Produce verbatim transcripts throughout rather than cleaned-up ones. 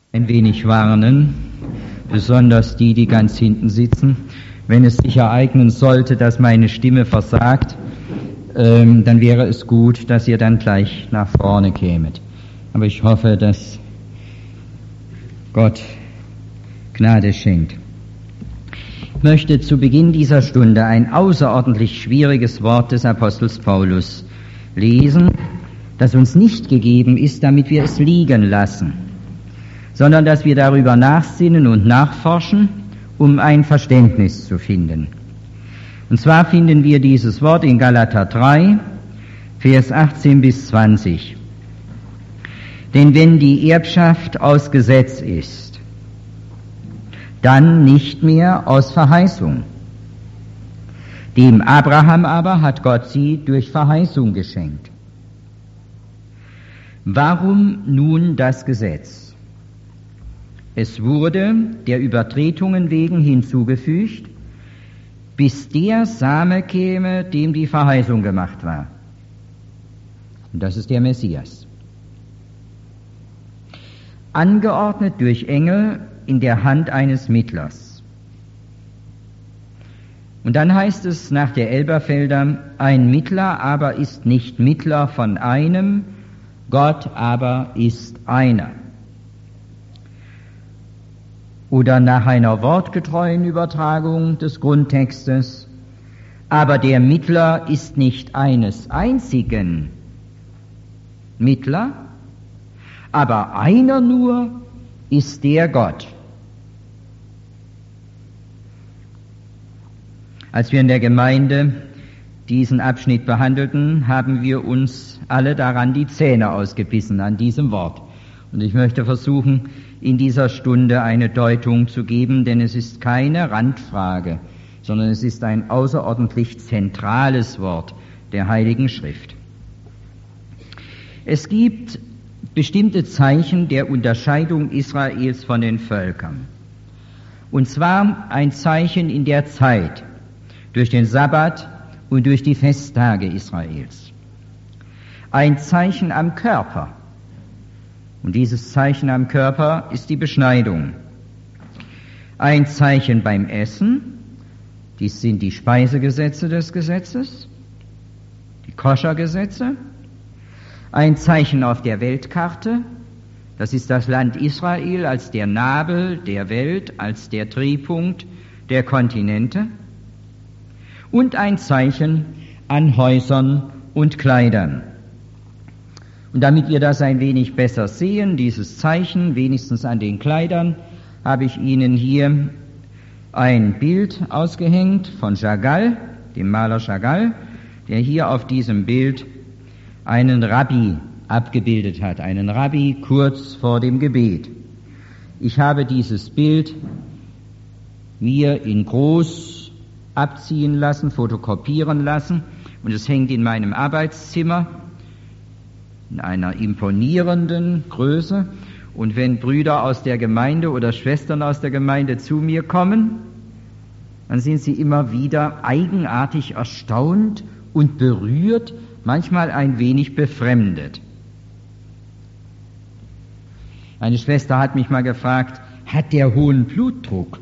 Ein wenig warnen, besonders die, die ganz hinten sitzen. Wenn es sich ereignen sollte, dass meine Stimme versagt, ähm, dann wäre es gut, dass ihr dann gleich nach vorne kämet. Aber ich hoffe, dass Gott Gnade schenkt. Ich möchte zu Beginn dieser Stunde ein außerordentlich schwieriges Wort des Apostels Paulus lesen, das uns nicht gegeben ist, damit wir es liegen lassen, sondern dass wir darüber nachsinnen und nachforschen, um ein Verständnis zu finden. Und zwar finden wir dieses Wort in Galater drei, Vers achtzehn bis zwanzig. Denn wenn die Erbschaft aus Gesetz ist, dann nicht mehr aus Verheißung. Dem Abraham aber hat Gott sie durch Verheißung geschenkt. Warum nun das Gesetz? Es wurde der Übertretungen wegen hinzugefügt, bis der Same käme, dem die Verheißung gemacht war. Und das ist der Messias. Angeordnet durch Engel in der Hand eines Mittlers. Und dann heißt es nach der Elberfelder, ein Mittler aber ist nicht Mittler von einem, Gott aber ist einer. Oder nach einer wortgetreuen Übertragung des Grundtextes, aber der Mittler ist nicht eines einzigen Mittler, aber einer nur ist der Gott. Als wir in der Gemeinde diesen Abschnitt behandelten, haben wir uns alle daran die Zähne ausgebissen, an diesem Wort. Und ich möchte versuchen, in dieser Stunde eine Deutung zu geben, denn es ist keine Randfrage, sondern es ist ein außerordentlich zentrales Wort der Heiligen Schrift. Es gibt bestimmte Zeichen der Unterscheidung Israels von den Völkern. Und zwar ein Zeichen in der Zeit, durch den Sabbat und durch die Festtage Israels. Ein Zeichen am Körper. Und dieses Zeichen am Körper ist die Beschneidung. Ein Zeichen beim Essen, dies sind die Speisegesetze des Gesetzes, die Koschergesetze. Ein Zeichen auf der Weltkarte, das ist das Land Israel als der Nabel der Welt, als der Drehpunkt der Kontinente. Und ein Zeichen an Häusern und Kleidern. Und damit wir das ein wenig besser sehen, dieses Zeichen, wenigstens an den Kleidern, habe ich Ihnen hier ein Bild ausgehängt von Chagall, dem Maler Chagall, der hier auf diesem Bild einen Rabbi abgebildet hat, einen Rabbi kurz vor dem Gebet. Ich habe dieses Bild mir in groß abziehen lassen, fotokopieren lassen, und es hängt in meinem Arbeitszimmer in einer imponierenden Größe. Und wenn Brüder aus der Gemeinde oder Schwestern aus der Gemeinde zu mir kommen, dann sind sie immer wieder eigenartig erstaunt und berührt, manchmal ein wenig befremdet. Eine Schwester hat mich mal gefragt, hat der hohen Blutdruck?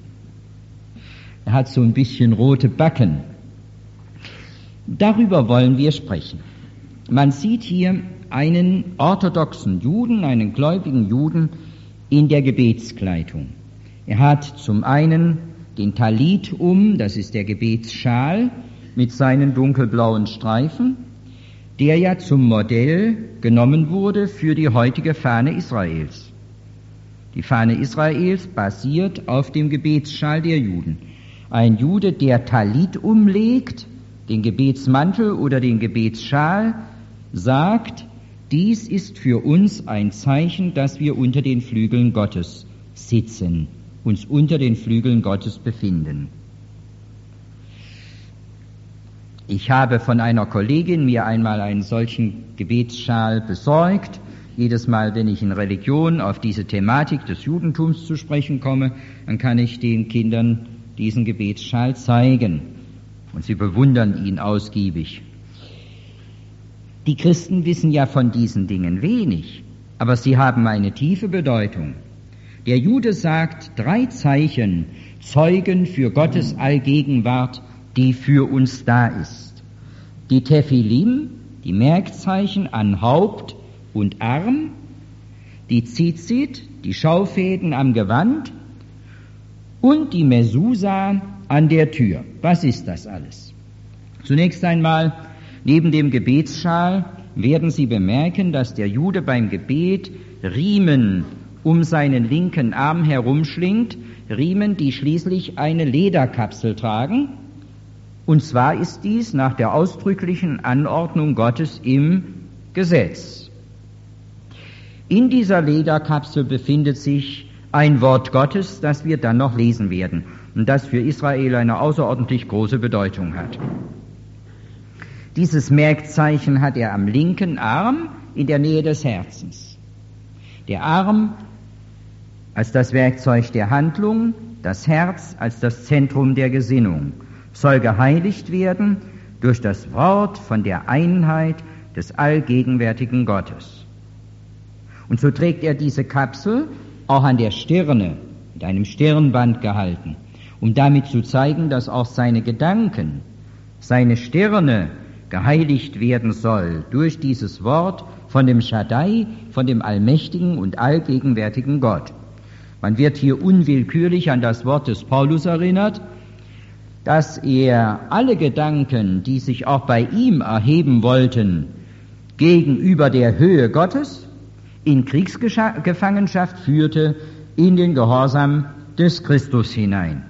Er hat so ein bisschen rote Backen. Darüber wollen wir sprechen. Man sieht hier einen orthodoxen Juden, einen gläubigen Juden in der Gebetskleidung. Er hat zum einen den Talit um, das ist der Gebetsschal mit seinen dunkelblauen Streifen, der ja zum Modell genommen wurde für die heutige Fahne Israels. Die Fahne Israels basiert auf dem Gebetsschal der Juden. Ein Jude, der Talit umlegt, den Gebetsmantel oder den Gebetsschal, sagt, dies ist für uns ein Zeichen, dass wir unter den Flügeln Gottes sitzen, uns unter den Flügeln Gottes befinden. Ich habe von einer Kollegin mir einmal einen solchen Gebetsschal besorgt. Jedes Mal, wenn ich in Religion auf diese Thematik des Judentums zu sprechen komme, dann kann ich den Kindern diesen Gebetsschal zeigen. Und sie bewundern ihn ausgiebig. Die Christen wissen ja von diesen Dingen wenig, aber sie haben eine tiefe Bedeutung. Der Jude sagt, drei Zeichen zeugen für Gottes Allgegenwart, die für uns da ist. Die Tephilim, die Merkzeichen an Haupt und Arm, die Tzitzit, die Schaufäden am Gewand und die Mesusa an der Tür. Was ist das alles? Zunächst einmal, neben dem Gebetsschal werden Sie bemerken, dass der Jude beim Gebet Riemen um seinen linken Arm herumschlingt, Riemen, die schließlich eine Lederkapsel tragen. Und zwar ist dies nach der ausdrücklichen Anordnung Gottes im Gesetz. In dieser Lederkapsel befindet sich ein Wort Gottes, das wir dann noch lesen werden und das für Israel eine außerordentlich große Bedeutung hat. Dieses Merkzeichen hat er am linken Arm in der Nähe des Herzens. Der Arm als das Werkzeug der Handlung, das Herz als das Zentrum der Gesinnung, soll geheiligt werden durch das Wort von der Einheit des allgegenwärtigen Gottes. Und so trägt er diese Kapsel auch an der Stirne, mit einem Stirnband gehalten, um damit zu zeigen, dass auch seine Gedanken, seine Stirne geheiligt werden soll durch dieses Wort von dem Shaddai, von dem allmächtigen und allgegenwärtigen Gott. Man wird hier unwillkürlich an das Wort des Paulus erinnert, dass er alle Gedanken, die sich auch bei ihm erheben wollten, gegenüber der Höhe Gottes, in Kriegsgefangenschaft führte, in den Gehorsam des Christus hinein.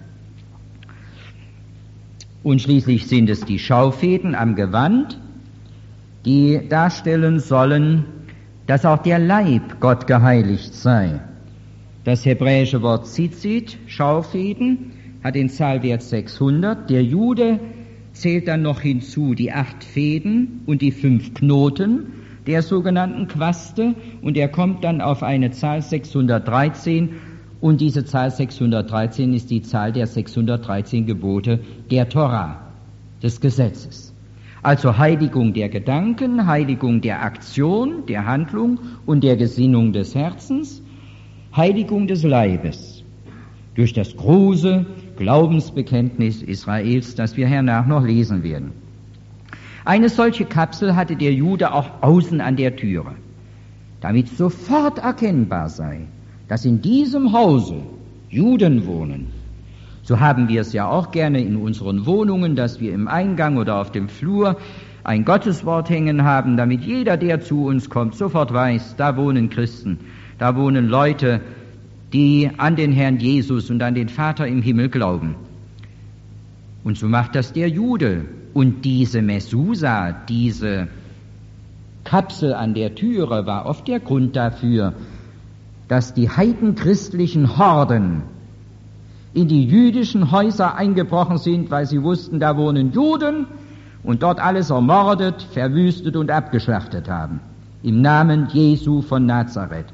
Und schließlich sind es die Schaufäden am Gewand, die darstellen sollen, dass auch der Leib Gott geheiligt sei. Das hebräische Wort Tzitzit, Schaufäden, hat den Zahlwert sechshundert. Der Jude zählt dann noch hinzu die acht Fäden und die fünf Knoten der sogenannten Quaste, und er kommt dann auf eine Zahl sechshundertdreizehn, und diese Zahl sechshundertdreizehn ist die Zahl der sechshundertdreizehn Gebote der Torah, des Gesetzes. Also Heiligung der Gedanken, Heiligung der Aktion, der Handlung und der Gesinnung des Herzens, Heiligung des Leibes durch das große Glaubensbekenntnis Israels, das wir hernach noch lesen werden. Eine solche Kapsel hatte der Jude auch außen an der Türe, damit sofort erkennbar sei, dass in diesem Hause Juden wohnen. So haben wir es ja auch gerne in unseren Wohnungen, dass wir im Eingang oder auf dem Flur ein Gotteswort hängen haben, damit jeder, der zu uns kommt, sofort weiß, da wohnen Christen, da wohnen Leute, die an den Herrn Jesus und an den Vater im Himmel glauben. Und so macht das der Jude. Und diese Mesusa, diese Kapsel an der Türe, war oft der Grund dafür, dass die heidenchristlichen Horden in die jüdischen Häuser eingebrochen sind, weil sie wussten, da wohnen Juden und dort alles ermordet, verwüstet und abgeschlachtet haben. Im Namen Jesu von Nazareth.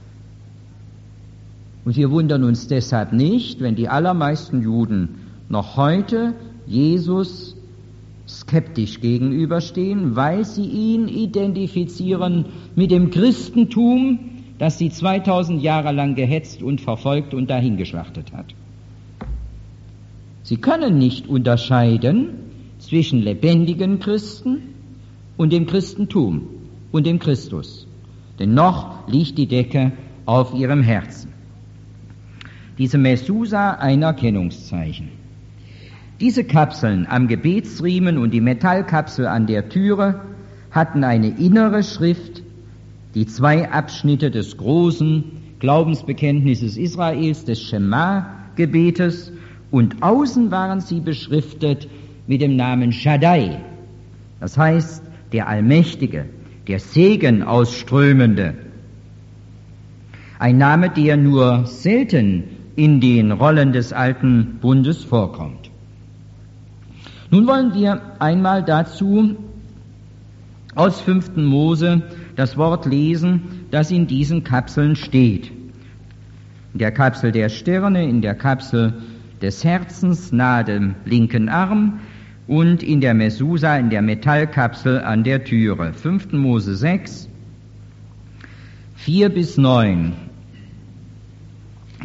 Und wir wundern uns deshalb nicht, wenn die allermeisten Juden noch heute Jesus skeptisch gegenüberstehen, weil sie ihn identifizieren mit dem Christentum, das sie zweitausend Jahre lang gehetzt und verfolgt und dahingeschlachtet hat. Sie können nicht unterscheiden zwischen lebendigen Christen und dem Christentum und dem Christus, denn noch liegt die Decke auf ihrem Herzen. Diese Mesusa, ein Erkennungszeichen. Diese Kapseln am Gebetsriemen und die Metallkapsel an der Türe hatten eine innere Schrift, die zwei Abschnitte des großen Glaubensbekenntnisses Israels, des Schema-Gebetes, und außen waren sie beschriftet mit dem Namen Shaddai, das heißt der Allmächtige, der Segen ausströmende. Ein Name, der nur selten in den Rollen des alten Bundes vorkommt. Nun wollen wir einmal dazu aus fünften Mose das Wort lesen, das in diesen Kapseln steht. In der Kapsel der Stirne, in der Kapsel des Herzens nahe dem linken Arm und in der Mesusa, in der Metallkapsel an der Türe. fünften Mose sechs, vier bis neun.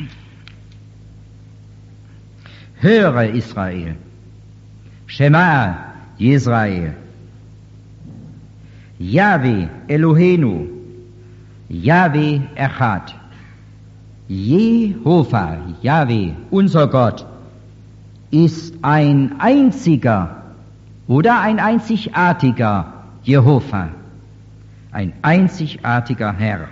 höre Israel. Shema Yisrael. Yahweh Eloheinu. Yahweh Echad. Jehova, Yahweh, unser Gott, ist ein einziger oder ein einzigartiger Jehova, ein einzigartiger Herr.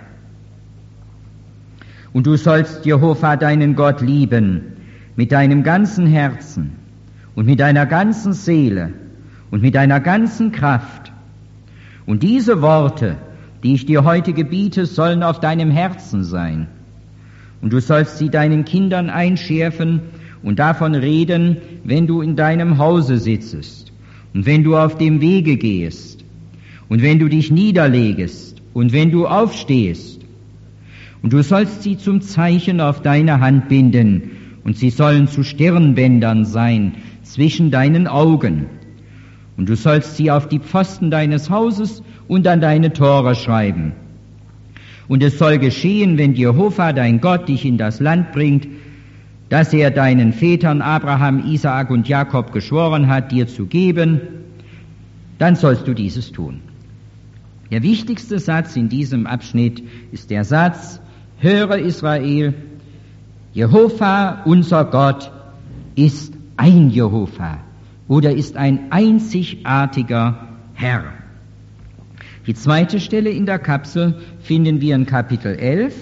Und du sollst Jehova, deinen Gott, lieben mit deinem ganzen Herzen und mit deiner ganzen Seele und mit deiner ganzen Kraft. Und diese Worte, die ich dir heute gebiete, sollen auf deinem Herzen sein. Und du sollst sie deinen Kindern einschärfen und davon reden, wenn du in deinem Hause sitzest und wenn du auf dem Wege gehst und wenn du dich niederlegest und wenn du aufstehst. Und du sollst sie zum Zeichen auf deine Hand binden und sie sollen zu Stirnbändern sein zwischen deinen Augen. Und du sollst sie auf die Pfosten deines Hauses und an deine Tore schreiben. Und es soll geschehen, wenn Jehova, dein Gott, dich in das Land bringt, das er deinen Vätern Abraham, Isaak und Jakob geschworen hat, dir zu geben, dann sollst du dieses tun. Der wichtigste Satz in diesem Abschnitt ist der Satz: Höre Israel, Jehova, unser Gott, ist ein Jehova oder ist ein einzigartiger Herr. Die zweite Stelle in der Kapsel finden wir in Kapitel elf,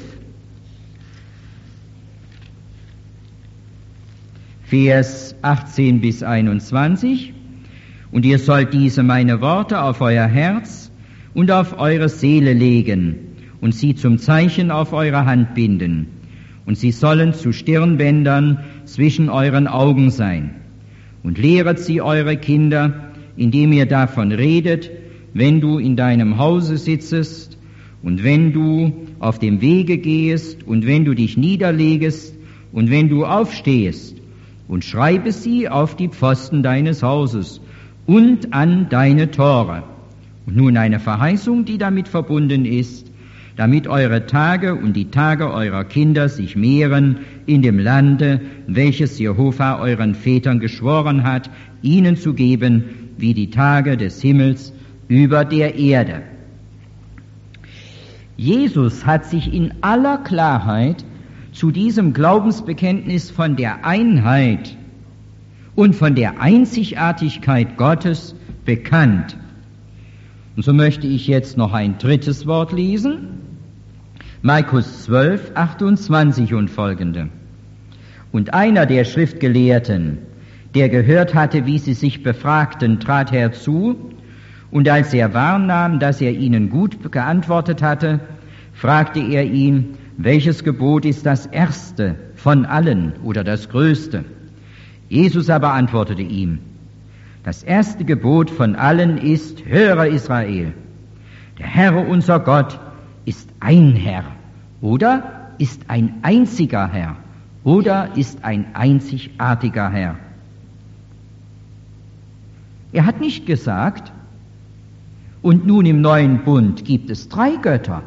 Vers achtzehn bis einundzwanzig. Und ihr sollt diese meine Worte auf euer Herz und auf eure Seele legen und sie zum Zeichen auf eure Hand binden. Und sie sollen zu Stirnbändern zwischen euren Augen sein. Und lehret sie eure Kinder, indem ihr davon redet, wenn du in deinem Hause sitzest und wenn du auf dem Wege gehst und wenn du dich niederlegest und wenn du aufstehst, und schreibe sie auf die Pfosten deines Hauses und an deine Tore. Und nun eine Verheißung, die damit verbunden ist, damit eure Tage und die Tage eurer Kinder sich mehren in dem Lande, welches Jehova euren Vätern geschworen hat, ihnen zu geben, wie die Tage des Himmels über der Erde. Jesus hat sich in aller Klarheit zu diesem Glaubensbekenntnis von der Einheit und von der Einzigartigkeit Gottes bekannt. Und so möchte ich jetzt noch ein drittes Wort lesen. Markus zwölf, achtundzwanzig und folgende. Und einer der Schriftgelehrten, der gehört hatte, wie sie sich befragten, trat herzu, und als er wahrnahm, dass er ihnen gut geantwortet hatte, fragte er ihn: Welches Gebot ist das erste von allen oder das größte? Jesus aber antwortete ihm: Das erste Gebot von allen ist: Höre Israel, der Herr unser Gott ist ein Herr oder ist ein einziger Herr oder ist ein einzigartiger Herr. Er hat nicht gesagt, und nun im neuen Bund gibt es drei Götter,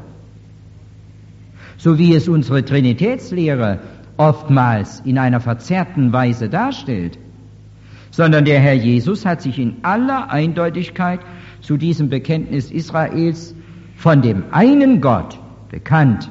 so wie es unsere Trinitätslehre oftmals in einer verzerrten Weise darstellt, sondern der Herr Jesus hat sich in aller Eindeutigkeit zu diesem Bekenntnis Israels von dem einen Gott bekannt.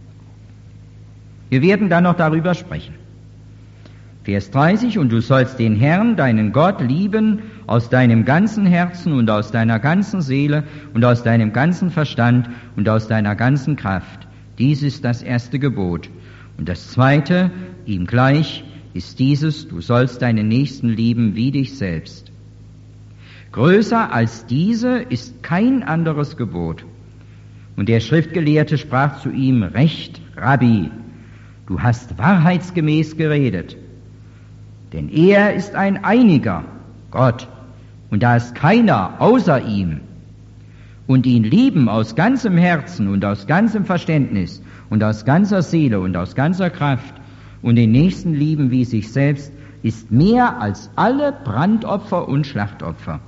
Wir werden dann noch darüber sprechen. Vers dreißig, und du sollst den Herrn, deinen Gott, lieben aus deinem ganzen Herzen und aus deiner ganzen Seele und aus deinem ganzen Verstand und aus deiner ganzen Kraft. Dies ist das erste Gebot. Und das zweite, ihm gleich, ist dieses: Du sollst deinen Nächsten lieben wie dich selbst. Größer als diese ist kein anderes Gebot. Und der Schriftgelehrte sprach zu ihm: Recht, Rabbi, du hast wahrheitsgemäß geredet. Denn er ist ein einiger Gott, und da ist keiner außer ihm. Und ihn lieben aus ganzem Herzen und aus ganzem Verständnis und aus ganzer Seele und aus ganzer Kraft und den Nächsten lieben wie sich selbst, ist mehr als alle Brandopfer und Schlachtopfer.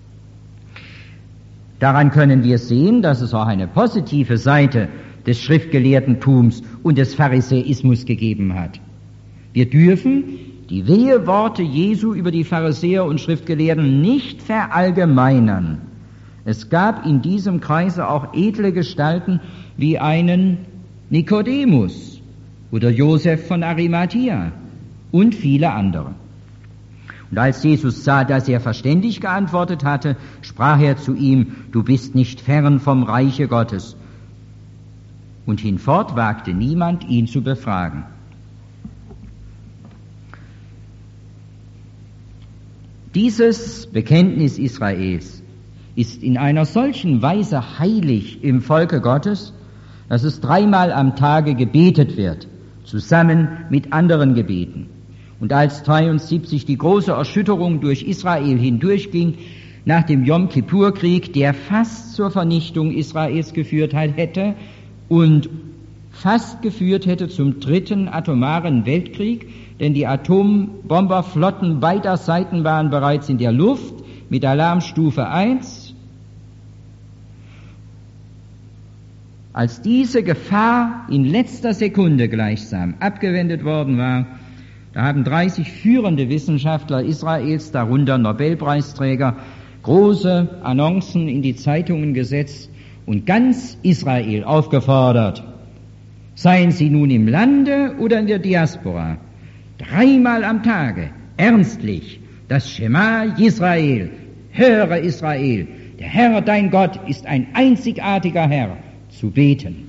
Daran können wir sehen, dass es auch eine positive Seite des Schriftgelehrtentums und des Pharisäismus gegeben hat. Wir dürfen die Weheworte Jesu über die Pharisäer und Schriftgelehrten nicht verallgemeinern. Es gab in diesem Kreise auch edle Gestalten wie einen Nikodemus oder Josef von Arimathea und viele andere. Und als Jesus sah, dass er verständig geantwortet hatte, sprach er zu ihm: Du bist nicht fern vom Reiche Gottes. Und hinfort wagte niemand, ihn zu befragen. Dieses Bekenntnis Israels ist in einer solchen Weise heilig im Volke Gottes, dass es dreimal am Tage gebetet wird, zusammen mit anderen Gebeten. Und als dreiundsiebzig die große Erschütterung durch Israel hindurchging, nach dem Jom-Kippur-Krieg, der fast zur Vernichtung Israels geführt hätte und fast geführt hätte zum dritten atomaren Weltkrieg, denn die Atombomberflotten beider Seiten waren bereits in der Luft mit Alarmstufe eins. Als diese Gefahr in letzter Sekunde gleichsam abgewendet worden war, da haben dreißig führende Wissenschaftler Israels, darunter Nobelpreisträger, große Annoncen in die Zeitungen gesetzt und ganz Israel aufgefordert, seien sie nun im Lande oder in der Diaspora, dreimal am Tage ernstlich das Schema Yisrael, höre Israel, der Herr dein Gott ist ein einzigartiger Herr, zu beten.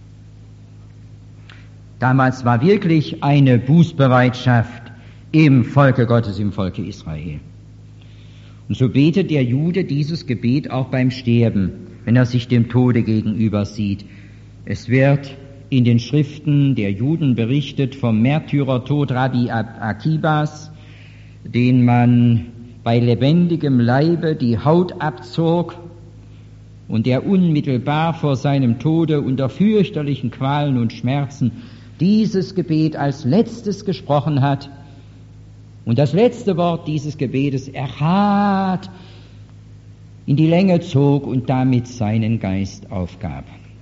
Damals war wirklich eine Bußbereitschaft im Volke Gottes, im Volke Israel. Und so betet der Jude dieses Gebet auch beim Sterben, wenn er sich dem Tode gegenüber sieht. Es wird in den Schriften der Juden berichtet vom Märtyrertod Rabbi Akibas, den man bei lebendigem Leibe die Haut abzog und der unmittelbar vor seinem Tode unter fürchterlichen Qualen und Schmerzen dieses Gebet als letztes gesprochen hat und das letzte Wort dieses Gebetes Echad in die Länge zog und damit seinen Geist aufgab.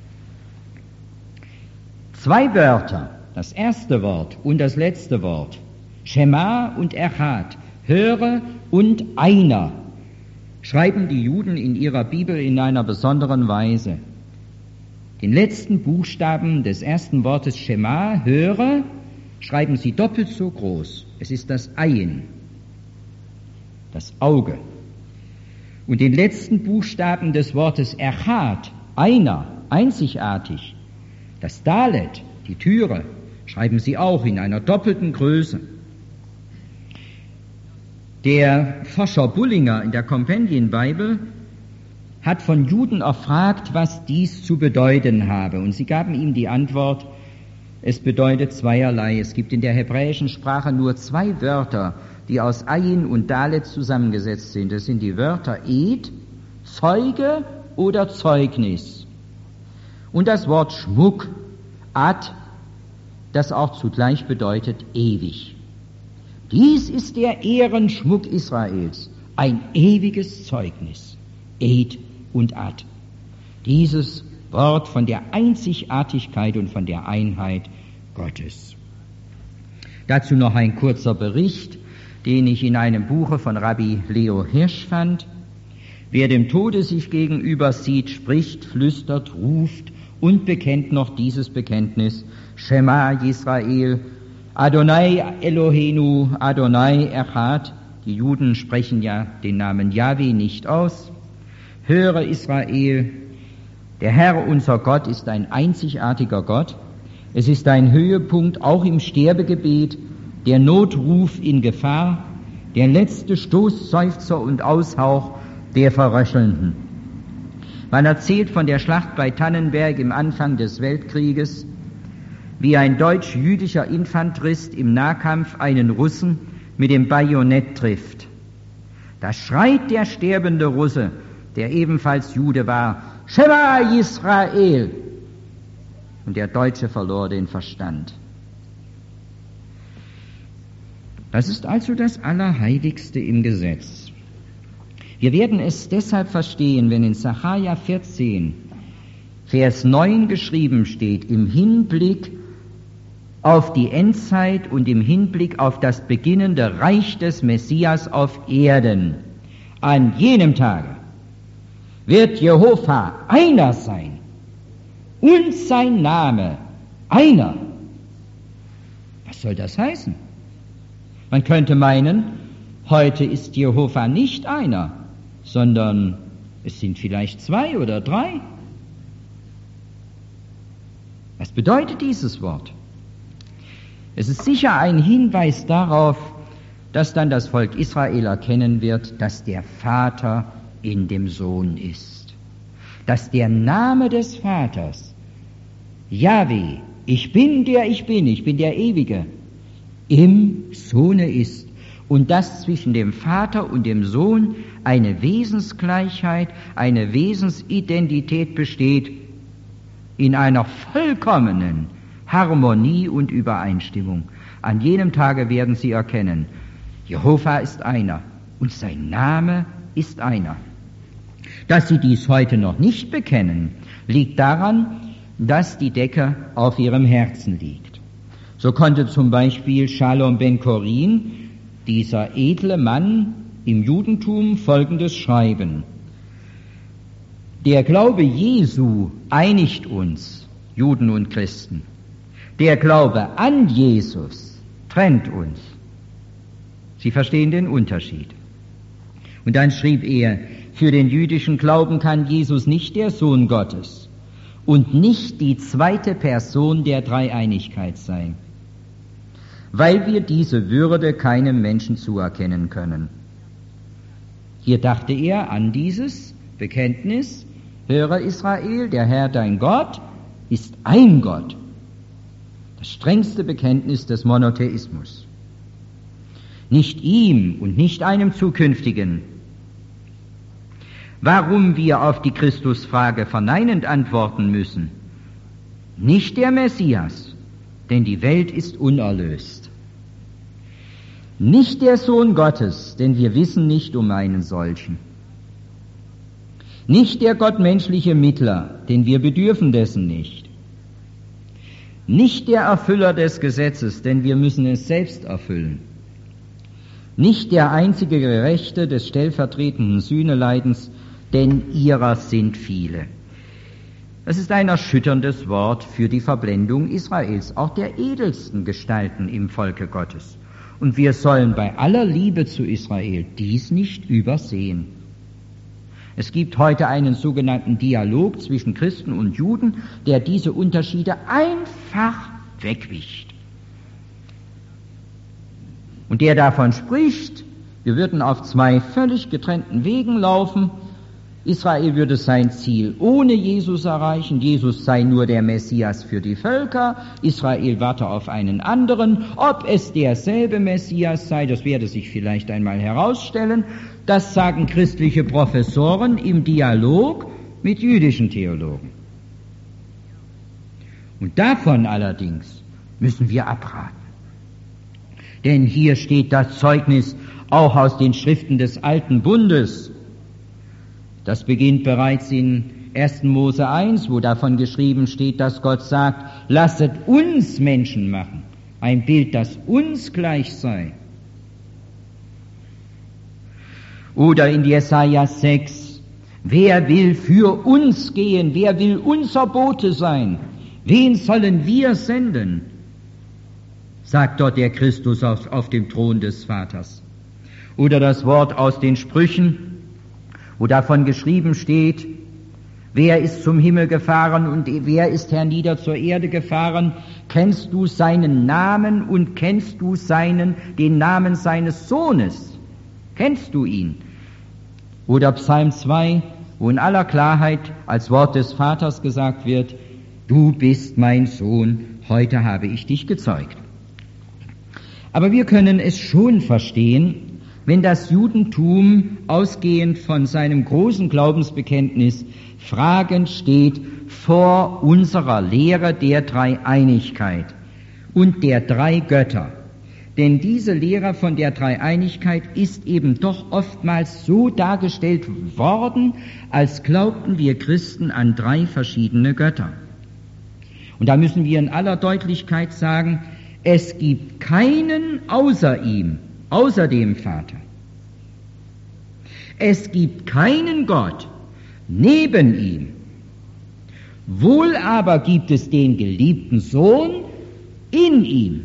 Zwei Wörter, das erste Wort und das letzte Wort, Shema und Echad, höre und einer, schreiben die Juden in ihrer Bibel in einer besonderen Weise. Den letzten Buchstaben des ersten Wortes Shema, höre, schreiben sie doppelt so groß. Es ist das Ayin, das Auge. Und den letzten Buchstaben des Wortes Echad, einer, einzigartig, das Dalet, die Türe, schreiben sie auch in einer doppelten Größe. Der Forscher Bullinger in der Companion Bible hat von Juden erfragt, was dies zu bedeuten habe. Und sie gaben ihm die Antwort, es bedeutet zweierlei. Es gibt in der hebräischen Sprache nur zwei Wörter, die aus Ayin und Dalet zusammengesetzt sind. Das sind die Wörter Ed, Zeuge oder Zeugnis. Und das Wort Schmuck, Ad, das auch zugleich bedeutet ewig. Dies ist der Ehrenschmuck Israels, ein ewiges Zeugnis, Ed und Ad. Dieses Wort von der Einzigartigkeit und von der Einheit Gottes. Dazu noch ein kurzer Bericht, den ich in einem Buche von Rabbi Leo Hirsch fand. Wer dem Tode sich gegenüber sieht, spricht, flüstert, ruft und bekennt noch dieses Bekenntnis, Shema Yisrael, Adonai Eloheinu, Adonai Echad. Die Juden sprechen ja den Namen Jahwe nicht aus. Höre Israel, der Herr unser Gott ist ein einzigartiger Gott. Es ist ein Höhepunkt auch im Sterbegebet, der Notruf in Gefahr, der letzte Stoßseufzer und Aushauch der Verröchelnden. Man erzählt von der Schlacht bei Tannenberg im Anfang des Weltkrieges, wie ein deutsch-jüdischer Infanterist im Nahkampf einen Russen mit dem Bajonett trifft. Da schreit der sterbende Russe, der ebenfalls Jude war, Shema Yisrael! Und der Deutsche verlor den Verstand. Das ist also das Allerheiligste im Gesetz. Wir werden es deshalb verstehen, wenn in Sacharja vierzehn, Vers neun geschrieben steht, im Hinblick auf die Endzeit und im Hinblick auf das beginnende Reich des Messias auf Erden. An jenem Tage wird Jehova einer sein und sein Name einer. Was soll das heißen? Man könnte meinen, heute ist Jehova nicht einer, sondern es sind vielleicht zwei oder drei. Was bedeutet dieses Wort? Es ist sicher ein Hinweis darauf, dass dann das Volk Israel erkennen wird, dass der Vater in dem Sohn ist. Dass der Name des Vaters, Jahwe, ich bin der ich bin, ich bin der Ewige, im Sohne ist. Und dass zwischen dem Vater und dem Sohn eine Wesensgleichheit, eine Wesensidentität besteht, in einer vollkommenen Harmonie und Übereinstimmung. An jenem Tage werden sie erkennen, Jehova ist einer und sein Name ist einer. Dass sie dies heute noch nicht bekennen, liegt daran, dass die Decke auf ihrem Herzen liegt. So konnte zum Beispiel Shalom ben Chorin, dieser edle Mann im Judentum, Folgendes schreiben: Der Glaube Jesu einigt uns, Juden und Christen. Der Glaube an Jesus trennt uns. Sie verstehen den Unterschied. Und dann schrieb er, für den jüdischen Glauben kann Jesus nicht der Sohn Gottes und nicht die zweite Person der Dreieinigkeit sein, weil wir diese Würde keinem Menschen zuerkennen können. Hier dachte er an dieses Bekenntnis: Höre Israel, der Herr dein Gott ist ein Gott. Das strengste Bekenntnis des Monotheismus. Nicht ihm und nicht einem zukünftigen. Warum wir auf die Christusfrage verneinend antworten müssen? Nicht der Messias, denn die Welt ist unerlöst. Nicht der Sohn Gottes, denn wir wissen nicht um einen solchen. Nicht der gottmenschliche Mittler, denn wir bedürfen dessen nicht. Nicht der Erfüller des Gesetzes, denn wir müssen es selbst erfüllen. Nicht der einzige Gerechte des stellvertretenden Sühneleidens, denn ihrer sind viele. Das ist ein erschütterndes Wort für die Verblendung Israels, auch der edelsten Gestalten im Volke Gottes. Und wir sollen bei aller Liebe zu Israel dies nicht übersehen. Es gibt heute einen sogenannten Dialog zwischen Christen und Juden, der diese Unterschiede einfach wegwischt. Und der davon spricht, wir würden auf zwei völlig getrennten Wegen laufen. Israel würde sein Ziel ohne Jesus erreichen. Jesus sei nur der Messias für die Völker. Israel warte auf einen anderen. Ob es derselbe Messias sei, das werde sich vielleicht einmal herausstellen. Das sagen christliche Professoren im Dialog mit jüdischen Theologen. Und davon allerdings müssen wir abraten. Denn hier steht das Zeugnis auch aus den Schriften des Alten Bundes. Das beginnt bereits in ersten Mose eins, wo davon geschrieben steht, dass Gott sagt, lasset uns Menschen machen, ein Bild, das uns gleich sei. Oder in Jesaja sechs, wer will für uns gehen, wer will unser Bote sein, wen sollen wir senden? Sagt dort der Christus auf, auf dem Thron des Vaters. Oder das Wort aus den Sprüchen, wo davon geschrieben steht, wer ist zum Himmel gefahren und wer ist hernieder zur Erde gefahren? Kennst du seinen Namen und kennst du seinen, den Namen seines Sohnes? Kennst du ihn? Oder Psalm zwei, wo in aller Klarheit als Wort des Vaters gesagt wird, du bist mein Sohn, heute habe ich dich gezeugt. Aber wir können es schon verstehen, wenn das Judentum, ausgehend von seinem großen Glaubensbekenntnis, fragend steht vor unserer Lehre der Dreieinigkeit und der drei Götter. Denn diese Lehre von der Dreieinigkeit ist eben doch oftmals so dargestellt worden, als glaubten wir Christen an drei verschiedene Götter. Und da müssen wir in aller Deutlichkeit sagen, es gibt keinen außer ihm, außer dem Vater. Es gibt keinen Gott neben ihm. Wohl aber gibt es den geliebten Sohn in ihm.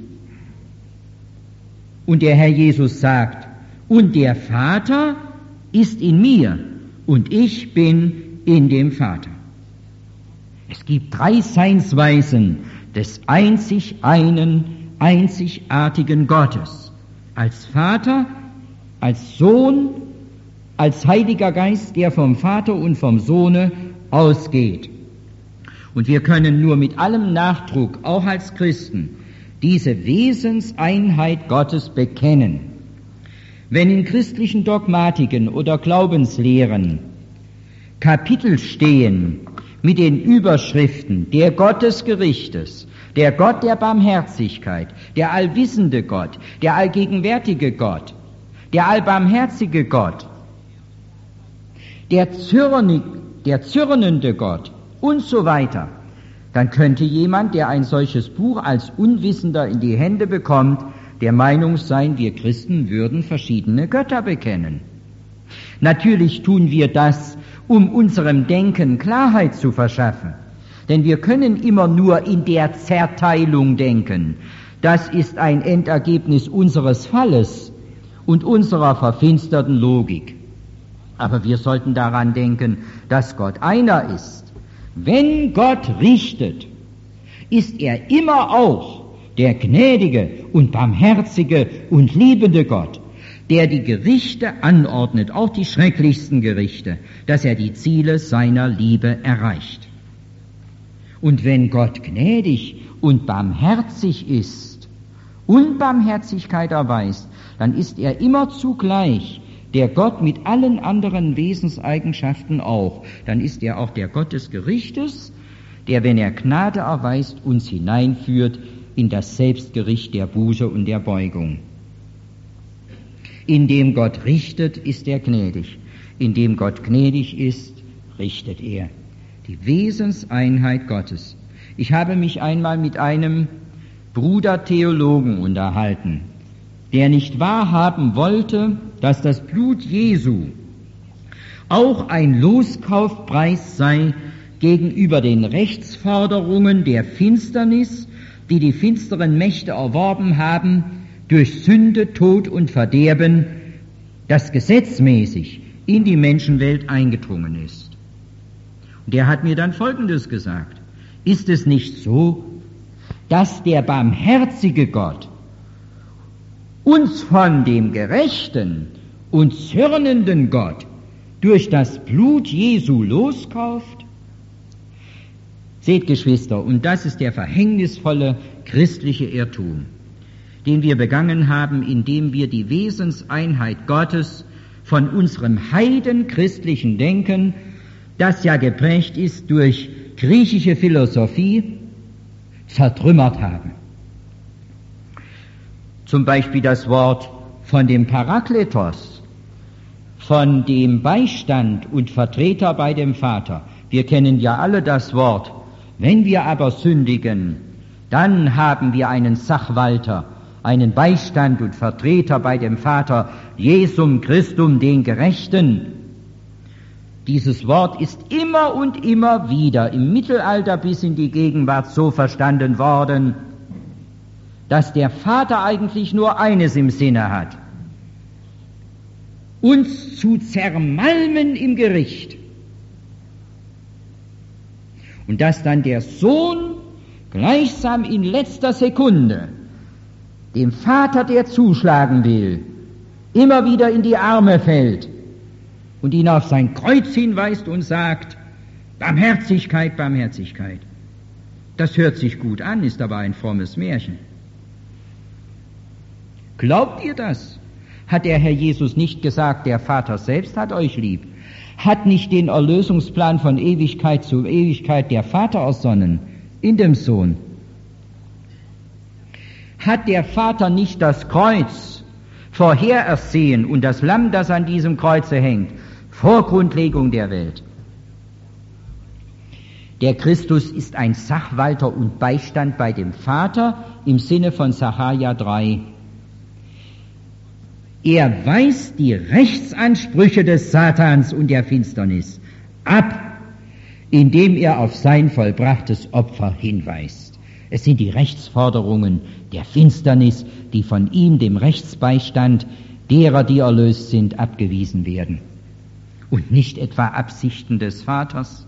Und der Herr Jesus sagt, und der Vater ist in mir und ich bin in dem Vater. Es gibt drei Seinsweisen des einzig einen, einzigartigen Gottes. Als Vater, als Sohn, als Heiliger Geist, der vom Vater und vom Sohne ausgeht. Und wir können nur mit allem Nachdruck, auch als Christen, diese Wesenseinheit Gottes bekennen. Wenn in christlichen Dogmatiken oder Glaubenslehren Kapitel stehen mit den Überschriften der Gott des Gerichtes, der Gott der Barmherzigkeit, der allwissende Gott, der allgegenwärtige Gott, der allbarmherzige Gott, der, zürnig, der zürnende Gott und so weiter, dann könnte jemand, der ein solches Buch als Unwissender in die Hände bekommt, der Meinung sein, wir Christen würden verschiedene Götter bekennen. Natürlich tun wir das, um unserem Denken Klarheit zu verschaffen. Denn wir können immer nur in der Zerteilung denken. Das ist ein Endergebnis unseres Falles und unserer verfinsterten Logik. Aber wir sollten daran denken, dass Gott einer ist. Wenn Gott richtet, ist er immer auch der gnädige und barmherzige und liebende Gott, der die Gerichte anordnet, auch die schrecklichsten Gerichte, dass er die Ziele seiner Liebe erreicht. Und wenn Gott gnädig und barmherzig ist und Barmherzigkeit erweist, dann ist er immer zugleich der Gott mit allen anderen Wesenseigenschaften auch. Dann ist er auch der Gott des Gerichtes, der, wenn er Gnade erweist, uns hineinführt in das Selbstgericht der Buße und der Beugung. Indem Gott richtet, ist er gnädig. Indem Gott gnädig ist, richtet er. Die Wesenseinheit Gottes. Ich habe mich einmal mit einem Bruder Theologen unterhalten, der nicht wahrhaben wollte, dass das Blut Jesu auch ein Loskaufpreis sei gegenüber den Rechtsforderungen der Finsternis, die die finsteren Mächte erworben haben, durch Sünde, Tod und Verderben, das gesetzmäßig in die Menschenwelt eingedrungen ist. Und er hat mir dann Folgendes gesagt: Ist es nicht so, dass der barmherzige Gott uns von dem gerechten und zürnenden Gott durch das Blut Jesu loskauft? Seht, Geschwister, und das ist der verhängnisvolle christliche Irrtum, den wir begangen haben, indem wir die Wesenseinheit Gottes von unserem heidenchristlichen Denken, das ja geprägt ist durch griechische Philosophie, zertrümmert haben. Zum Beispiel das Wort von dem Parakletos, von dem Beistand und Vertreter bei dem Vater. Wir kennen ja alle das Wort. Wenn wir aber sündigen, dann haben wir einen Sachwalter, einen Beistand und Vertreter bei dem Vater, Jesum Christum, den Gerechten. Dieses Wort ist immer und immer wieder im Mittelalter bis in die Gegenwart so verstanden worden, dass der Vater eigentlich nur eines im Sinne hat: uns zu zermalmen im Gericht. Und dass dann der Sohn gleichsam in letzter Sekunde dem Vater, der zuschlagen will, immer wieder in die Arme fällt und ihn auf sein Kreuz hinweist und sagt: Barmherzigkeit, Barmherzigkeit. Das hört sich gut an, ist aber ein frommes Märchen. Glaubt ihr das? Hat der Herr Jesus nicht gesagt, der Vater selbst hat euch lieb? Hat nicht den Erlösungsplan von Ewigkeit zu Ewigkeit der Vater ersonnen in dem Sohn? Hat der Vater nicht das Kreuz vorherersehen und das Lamm, das an diesem Kreuze hängt, vor Grundlegung der Welt? Der Christus ist ein Sachwalter und Beistand bei dem Vater im Sinne von Sacharja drei. Er weist die Rechtsansprüche des Satans und der Finsternis ab, indem er auf sein vollbrachtes Opfer hinweist. Es sind die Rechtsforderungen der Finsternis, die von ihm, dem Rechtsbeistand derer, die erlöst sind, abgewiesen werden. Und nicht etwa Absichten des Vaters.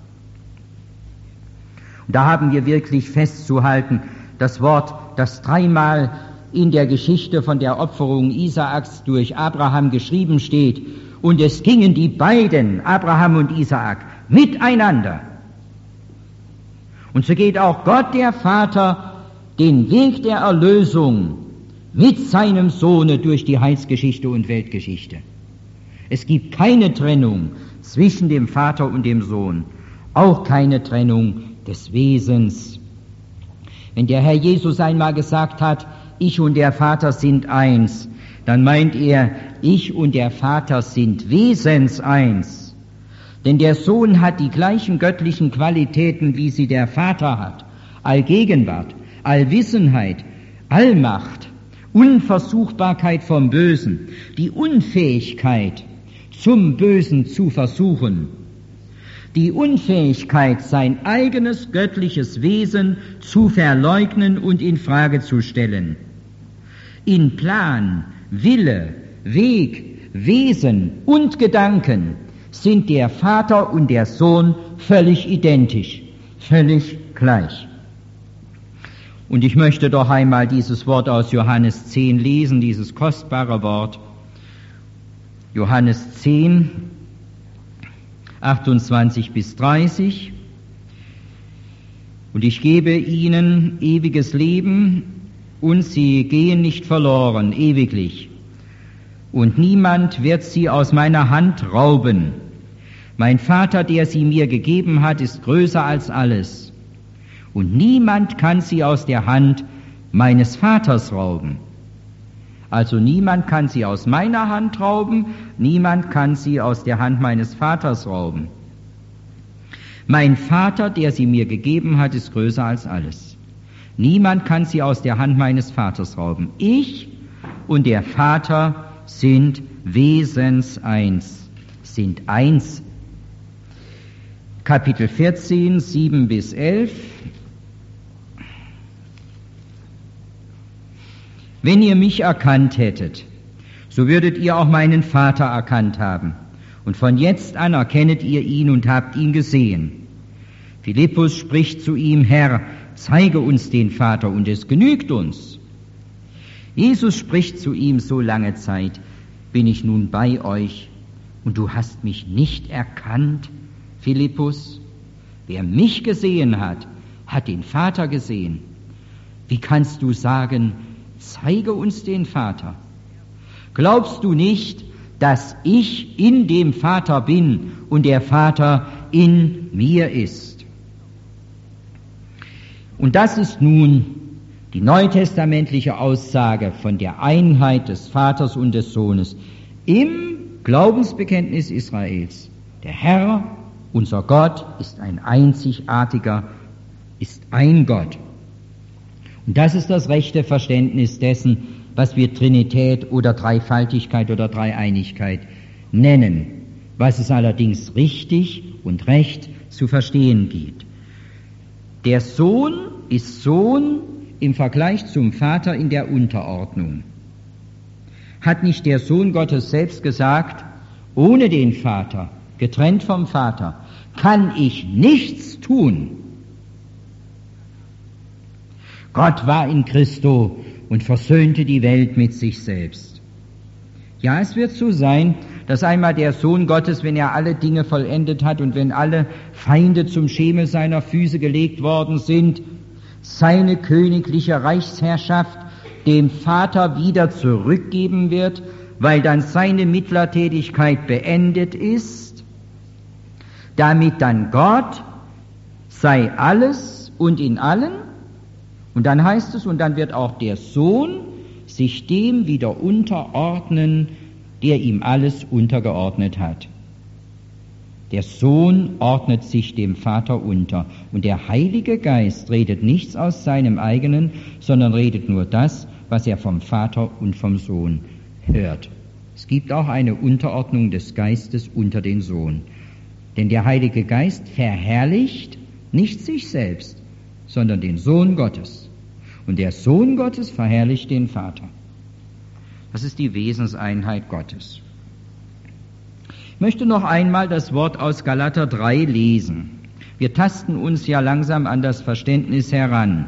Und da haben wir wirklich festzuhalten, das Wort, das dreimal in der Geschichte von der Opferung Isaaks durch Abraham geschrieben steht. Und es gingen die beiden, Abraham und Isaak, miteinander. Und so geht auch Gott, der Vater, den Weg der Erlösung mit seinem Sohne durch die Heilsgeschichte und Weltgeschichte. Es gibt keine Trennung zwischen dem Vater und dem Sohn, auch keine Trennung des Wesens. Wenn der Herr Jesus einmal gesagt hat, ich und der Vater sind eins, dann meint er, ich und der Vater sind wesenseins. Denn der Sohn hat die gleichen göttlichen Qualitäten, wie sie der Vater hat. Allgegenwart, Allwissenheit, Allmacht, Unversuchbarkeit vom Bösen, die Unfähigkeit, zum Bösen zu versuchen, die Unfähigkeit, sein eigenes göttliches Wesen zu verleugnen und in Frage zu stellen. In Plan, Wille, Weg, Wesen und Gedanken sind der Vater und der Sohn völlig identisch, völlig gleich. Und ich möchte doch einmal dieses Wort aus Johannes zehn lesen, dieses kostbare Wort. Johannes zehn, achtundzwanzig bis dreißig. Und ich gebe ihnen ewiges Leben, und sie gehen nicht verloren, ewiglich. Und niemand wird sie aus meiner Hand rauben. Mein Vater, der sie mir gegeben hat, ist größer als alles. Und niemand kann sie aus der Hand meines Vaters rauben. Also niemand kann sie aus meiner Hand rauben, niemand kann sie aus der Hand meines Vaters rauben. Mein Vater, der sie mir gegeben hat, ist größer als alles. Niemand kann sie aus der Hand meines Vaters rauben. Ich und der Vater sind wesenseins, sind eins. Kapitel vierzehn, sieben bis elf. Wenn ihr mich erkannt hättet, so würdet ihr auch meinen Vater erkannt haben. Und von jetzt an erkennet ihr ihn und habt ihn gesehen. Philippus spricht zu ihm, Herr, zeige uns den Vater, und es genügt uns. Jesus spricht zu ihm, so lange Zeit bin ich nun bei euch, und du hast mich nicht erkannt, Philippus. Wer mich gesehen hat, hat den Vater gesehen. Wie kannst du sagen, zeige uns den Vater? Glaubst du nicht, dass ich in dem Vater bin und der Vater in mir ist? Und das ist nun die neutestamentliche Aussage von der Einheit des Vaters und des Sohnes im Glaubensbekenntnis Israels. Der Herr, unser Gott, ist ein einzigartiger, ist ein Gott. Und das ist das rechte Verständnis dessen, was wir Trinität oder Dreifaltigkeit oder Dreieinigkeit nennen, was es allerdings richtig und recht zu verstehen gibt. Der Sohn ist Sohn im Vergleich zum Vater in der Unterordnung. Hat nicht der Sohn Gottes selbst gesagt, ohne den Vater, getrennt vom Vater, kann ich nichts tun? Gott war in Christo und versöhnte die Welt mit sich selbst. Ja, es wird so sein, dass einmal der Sohn Gottes, wenn er alle Dinge vollendet hat und wenn alle Feinde zum Schemel seiner Füße gelegt worden sind, seine königliche Reichsherrschaft dem Vater wieder zurückgeben wird, weil dann seine Mittlertätigkeit beendet ist, damit dann Gott sei alles und in allen. Und dann heißt es, und dann wird auch der Sohn sich dem wieder unterordnen, der ihm alles untergeordnet hat. Der Sohn ordnet sich dem Vater unter und der Heilige Geist redet nichts aus seinem eigenen, sondern redet nur das, was er vom Vater und vom Sohn hört. Es gibt auch eine Unterordnung des Geistes unter den Sohn. Denn der Heilige Geist verherrlicht nicht sich selbst, sondern den Sohn Gottes. Und der Sohn Gottes verherrlicht den Vater. Das ist die Wesenseinheit Gottes. Ich möchte noch einmal das Wort aus Galater drei lesen. Wir tasten uns ja langsam an das Verständnis heran.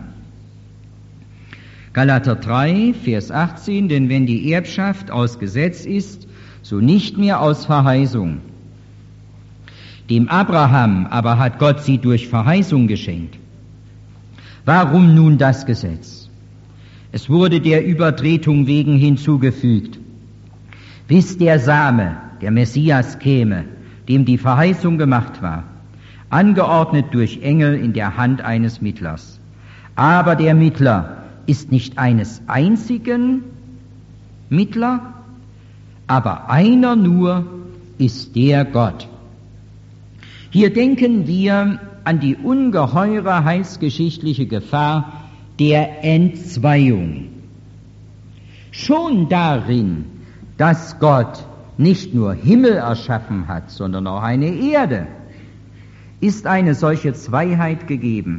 Galater drei, Vers achtzehn, denn wenn die Erbschaft aus Gesetz ist, so nicht mehr aus Verheißung. Dem Abraham aber hat Gott sie durch Verheißung geschenkt. Warum nun das Gesetz? Es wurde der Übertretung wegen hinzugefügt, bis der Same, der Messias, käme, dem die Verheißung gemacht war, angeordnet durch Engel in der Hand eines Mittlers. Aber der Mittler ist nicht eines einzigen Mittler, aber einer nur ist der Gott. Hier denken wir an die ungeheure heilsgeschichtliche Gefahr der Entzweiung. Schon darin, dass Gott nicht nur Himmel erschaffen hat, sondern auch eine Erde, ist eine solche Zweiheit gegeben.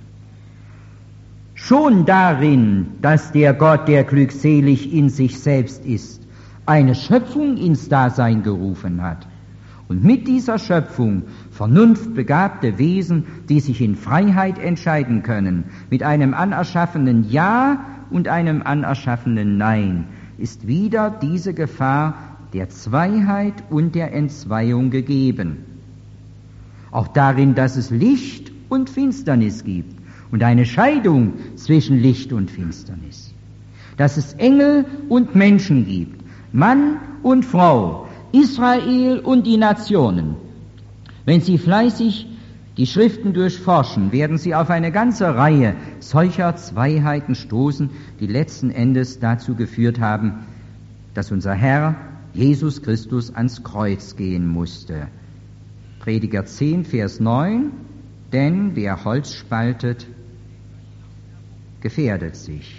Schon darin, dass der Gott, der glückselig in sich selbst ist, eine Schöpfung ins Dasein gerufen hat und mit dieser Schöpfung vernunftbegabte Wesen, die sich in Freiheit entscheiden können, mit einem anerschaffenen Ja und einem anerschaffenen Nein, ist wieder diese Gefahr der Zweiheit und der Entzweiung gegeben. Auch darin, dass es Licht und Finsternis gibt und eine Scheidung zwischen Licht und Finsternis. Dass es Engel und Menschen gibt, Mann und Frau, Israel und die Nationen. Wenn Sie fleißig die Schriften durchforschen, werden Sie auf eine ganze Reihe solcher Zweiheiten stoßen, die letzten Endes dazu geführt haben, dass unser Herr Jesus Christus ans Kreuz gehen musste. Prediger zehn, Vers neun, denn wer Holz spaltet, gefährdet sich.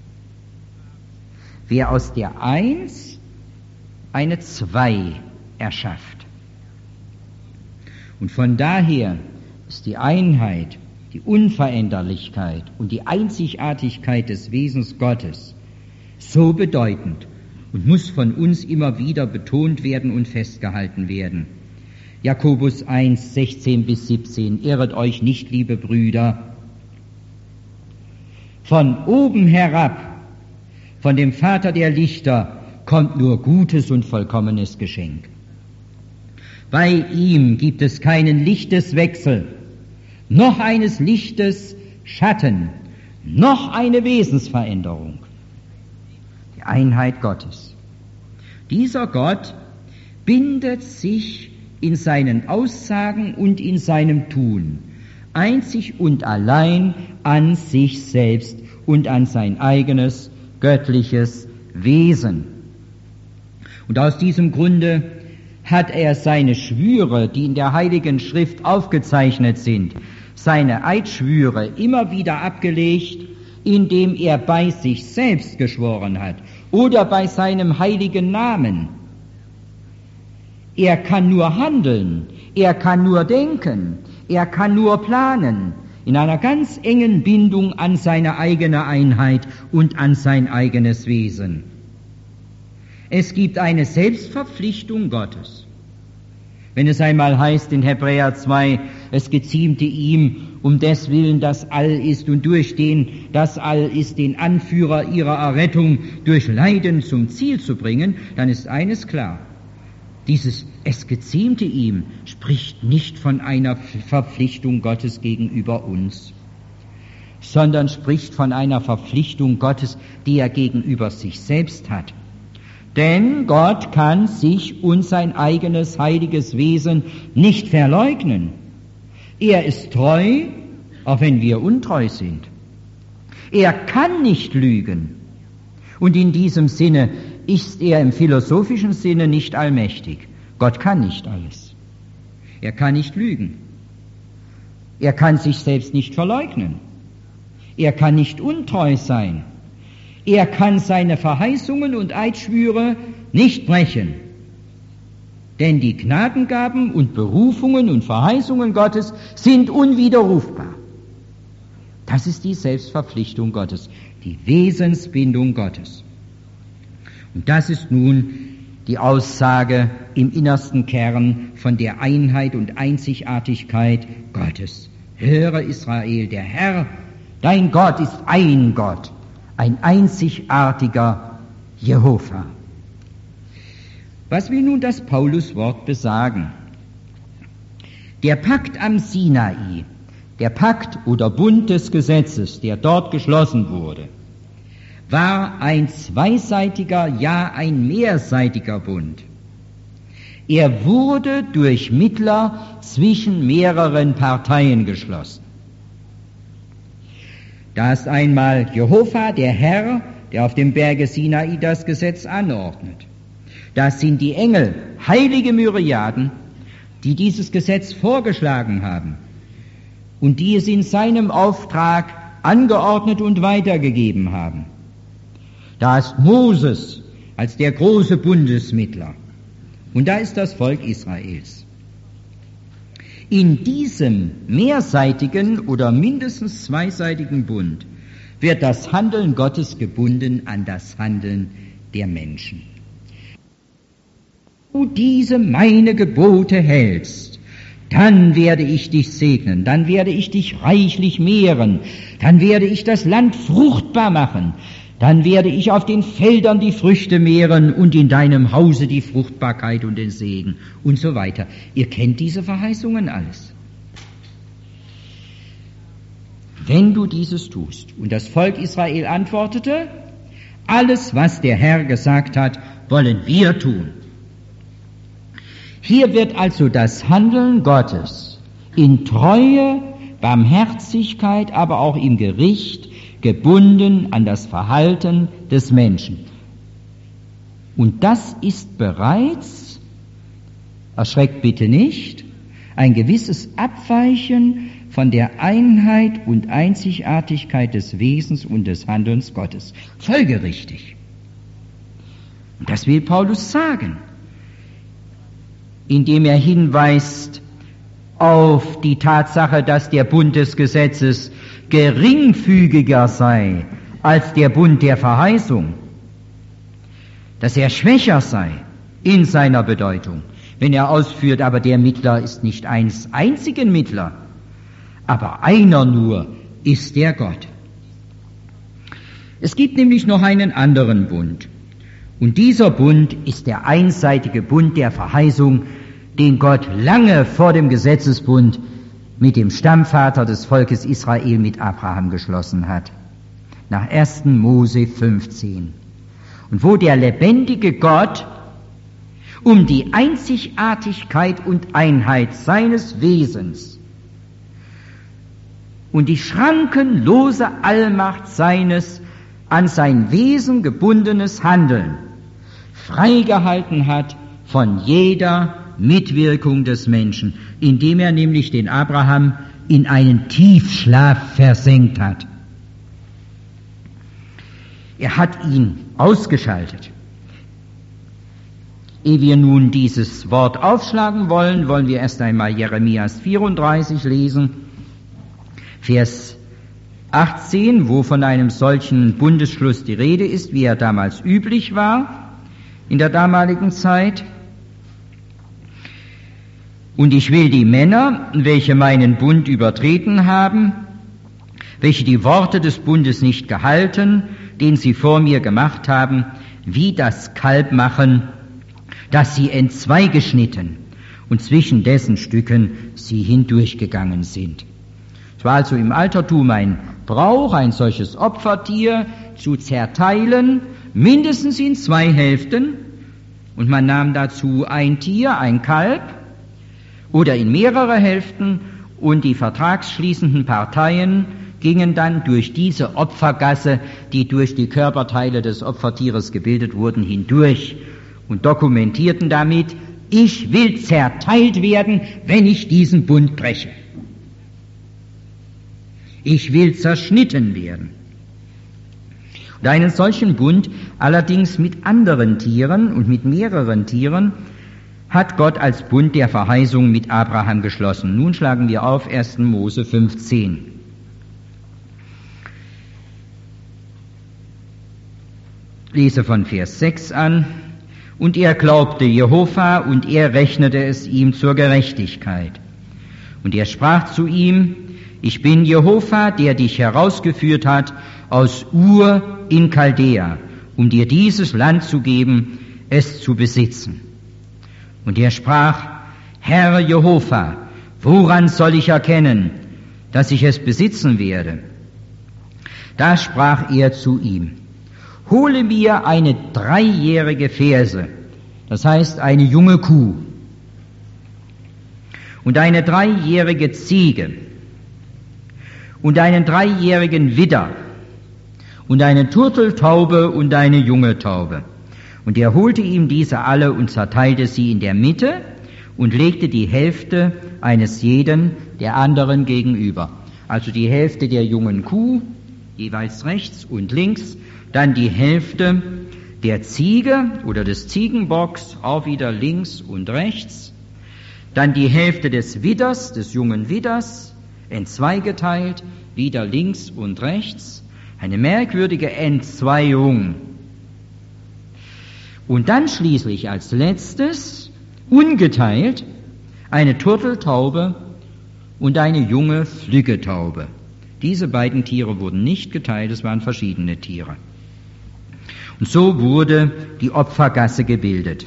Wer aus der Eins eine Zwei erschafft. Und von daher ist die Einheit, die Unveränderlichkeit und die Einzigartigkeit des Wesens Gottes so bedeutend und muss von uns immer wieder betont werden und festgehalten werden. Jakobus eins, sechzehn bis siebzehn, irret euch nicht, liebe Brüder, von oben herab, von dem Vater der Lichter, kommt nur gutes und vollkommenes Geschenk. Bei ihm gibt es keinen Lichteswechsel, noch eines Lichtes Schatten, noch eine Wesensveränderung. Die Einheit Gottes. Dieser Gott bindet sich in seinen Aussagen und in seinem Tun einzig und allein an sich selbst und an sein eigenes göttliches Wesen. Und aus diesem Grunde hat er seine Schwüre, die in der Heiligen Schrift aufgezeichnet sind, seine Eidschwüre immer wieder abgelegt, indem er bei sich selbst geschworen hat oder bei seinem heiligen Namen. Er kann nur handeln, er kann nur denken, er kann nur planen, in einer ganz engen Bindung an seine eigene Einheit und an sein eigenes Wesen. Es gibt eine Selbstverpflichtung Gottes. Wenn es einmal heißt in Hebräer zwei, es geziemte ihm, um des Willen das All ist und durch den das All ist, den Anführer ihrer Errettung durch Leiden zum Ziel zu bringen, dann ist eines klar. Dieses es geziemte ihm spricht nicht von einer Verpflichtung Gottes gegenüber uns, sondern spricht von einer Verpflichtung Gottes, die er gegenüber sich selbst hat. Denn Gott kann sich und sein eigenes heiliges Wesen nicht verleugnen. Er ist treu, auch wenn wir untreu sind. Er kann nicht lügen. Und in diesem Sinne ist er im philosophischen Sinne nicht allmächtig. Gott kann nicht alles. Er kann nicht lügen. Er kann sich selbst nicht verleugnen. Er kann nicht untreu sein. Er kann seine Verheißungen und Eidschwüre nicht brechen. Denn die Gnadengaben und Berufungen und Verheißungen Gottes sind unwiderrufbar. Das ist die Selbstverpflichtung Gottes, die Wesensbindung Gottes. Und das ist nun die Aussage im innersten Kern von der Einheit und Einzigartigkeit Gottes. Höre Israel, der Herr, dein Gott ist ein Gott, ein einzigartiger Jehova. Was will nun das Pauluswort besagen? Der Pakt am Sinai, der Pakt oder Bund des Gesetzes, der dort geschlossen wurde, war ein zweiseitiger, ja ein mehrseitiger Bund. Er wurde durch Mittler zwischen mehreren Parteien geschlossen. Da ist einmal Jehova, der Herr, der auf dem Berge Sinai das Gesetz anordnet. Das sind die Engel, heilige Myriaden, die dieses Gesetz vorgeschlagen haben und die es in seinem Auftrag angeordnet und weitergegeben haben. Da ist Moses als der große Bundesmittler und da ist das Volk Israels. In diesem mehrseitigen oder mindestens zweiseitigen Bund wird das Handeln Gottes gebunden an das Handeln der Menschen. Wenn du diese meine Gebote hältst, dann werde ich dich segnen, dann werde ich dich reichlich mehren, dann werde ich das Land fruchtbar machen, dann werde ich auf den Feldern die Früchte mehren und in deinem Hause die Fruchtbarkeit und den Segen und so weiter. Ihr kennt diese Verheißungen alles. Wenn du dieses tust, und das Volk Israel antwortete, alles, was der Herr gesagt hat, wollen wir tun. Hier wird also das Handeln Gottes in Treue, Barmherzigkeit, aber auch im Gericht gebunden an das Verhalten des Menschen. Und das ist bereits, erschreckt bitte nicht, ein gewisses Abweichen von der Einheit und Einzigartigkeit des Wesens und des Handelns Gottes. Folgerichtig. Und das will Paulus sagen, indem er hinweist auf die Tatsache, dass der Bund des Gesetzes geringfügiger sei als der Bund der Verheißung, dass er schwächer sei in seiner Bedeutung, wenn er ausführt, aber der Mittler ist nicht eins einzigen Mittler, aber einer nur ist der Gott. Es gibt nämlich noch einen anderen Bund, und dieser Bund ist der einseitige Bund der Verheißung, den Gott lange vor dem Gesetzesbund mit dem Stammvater des Volkes Israel, mit Abraham, geschlossen hat. Nach ersten Mose fünfzehn. Und wo der lebendige Gott um die Einzigartigkeit und Einheit seines Wesens und die schrankenlose Allmacht seines an sein Wesen gebundenes Handeln freigehalten hat von jeder Mitwirkung des Menschen, indem er nämlich den Abraham in einen Tiefschlaf versenkt hat. Er hat ihn ausgeschaltet. Ehe wir nun dieses Wort aufschlagen wollen, wollen wir erst einmal Jeremias vierunddreißig lesen, Vers achtzehn, wo von einem solchen Bundesschluss die Rede ist, wie er damals üblich war, in der damaligen Zeit. Und ich will die Männer, welche meinen Bund übertreten haben, welche die Worte des Bundes nicht gehalten, den sie vor mir gemacht haben, wie das Kalb machen, das sie entzwei geschnitten und zwischen dessen Stücken sie hindurchgegangen sind. Es war also im Altertum ein Brauch, ein solches Opfertier zu zerteilen, mindestens in zwei Hälften, und man nahm dazu ein Tier, ein Kalb, oder in mehrere Hälften, und die vertragsschließenden Parteien gingen dann durch diese Opfergasse, die durch die Körperteile des Opfertieres gebildet wurden, hindurch und dokumentierten damit ich will zerteilt werden, wenn ich diesen Bund breche. Ich will zerschnitten werden. Und einen solchen Bund, allerdings mit anderen Tieren und mit mehreren Tieren, hat Gott als Bund der Verheißung mit Abraham geschlossen. Nun schlagen wir auf ersten Mose fünfzehn. Lese von Vers sechs an. Und er glaubte Jehova, und er rechnete es ihm zur Gerechtigkeit. Und er sprach zu ihm, ich bin Jehova, der dich herausgeführt hat aus Ur in Chaldea, um dir dieses Land zu geben, es zu besitzen. Und er sprach, Herr Jehova, woran soll ich erkennen, dass ich es besitzen werde? Da sprach er zu ihm, hole mir eine dreijährige Ferse, das heißt eine junge Kuh, und eine dreijährige Ziege, und einen dreijährigen Widder, und eine Turteltaube und eine junge Taube. Und er holte ihm diese alle und zerteilte sie in der Mitte und legte die Hälfte eines jeden der anderen gegenüber. Also die Hälfte der jungen Kuh, jeweils rechts und links, dann die Hälfte der Ziege oder des Ziegenbocks, auch wieder links und rechts, dann die Hälfte des Widders, des jungen Widders, entzweigeteilt, wieder links und rechts, eine merkwürdige Entzweiung. Und dann schließlich als letztes, ungeteilt, eine Turteltaube und eine junge Flüggetaube. Diese beiden Tiere wurden nicht geteilt, es waren verschiedene Tiere. Und so wurde die Opfergasse gebildet.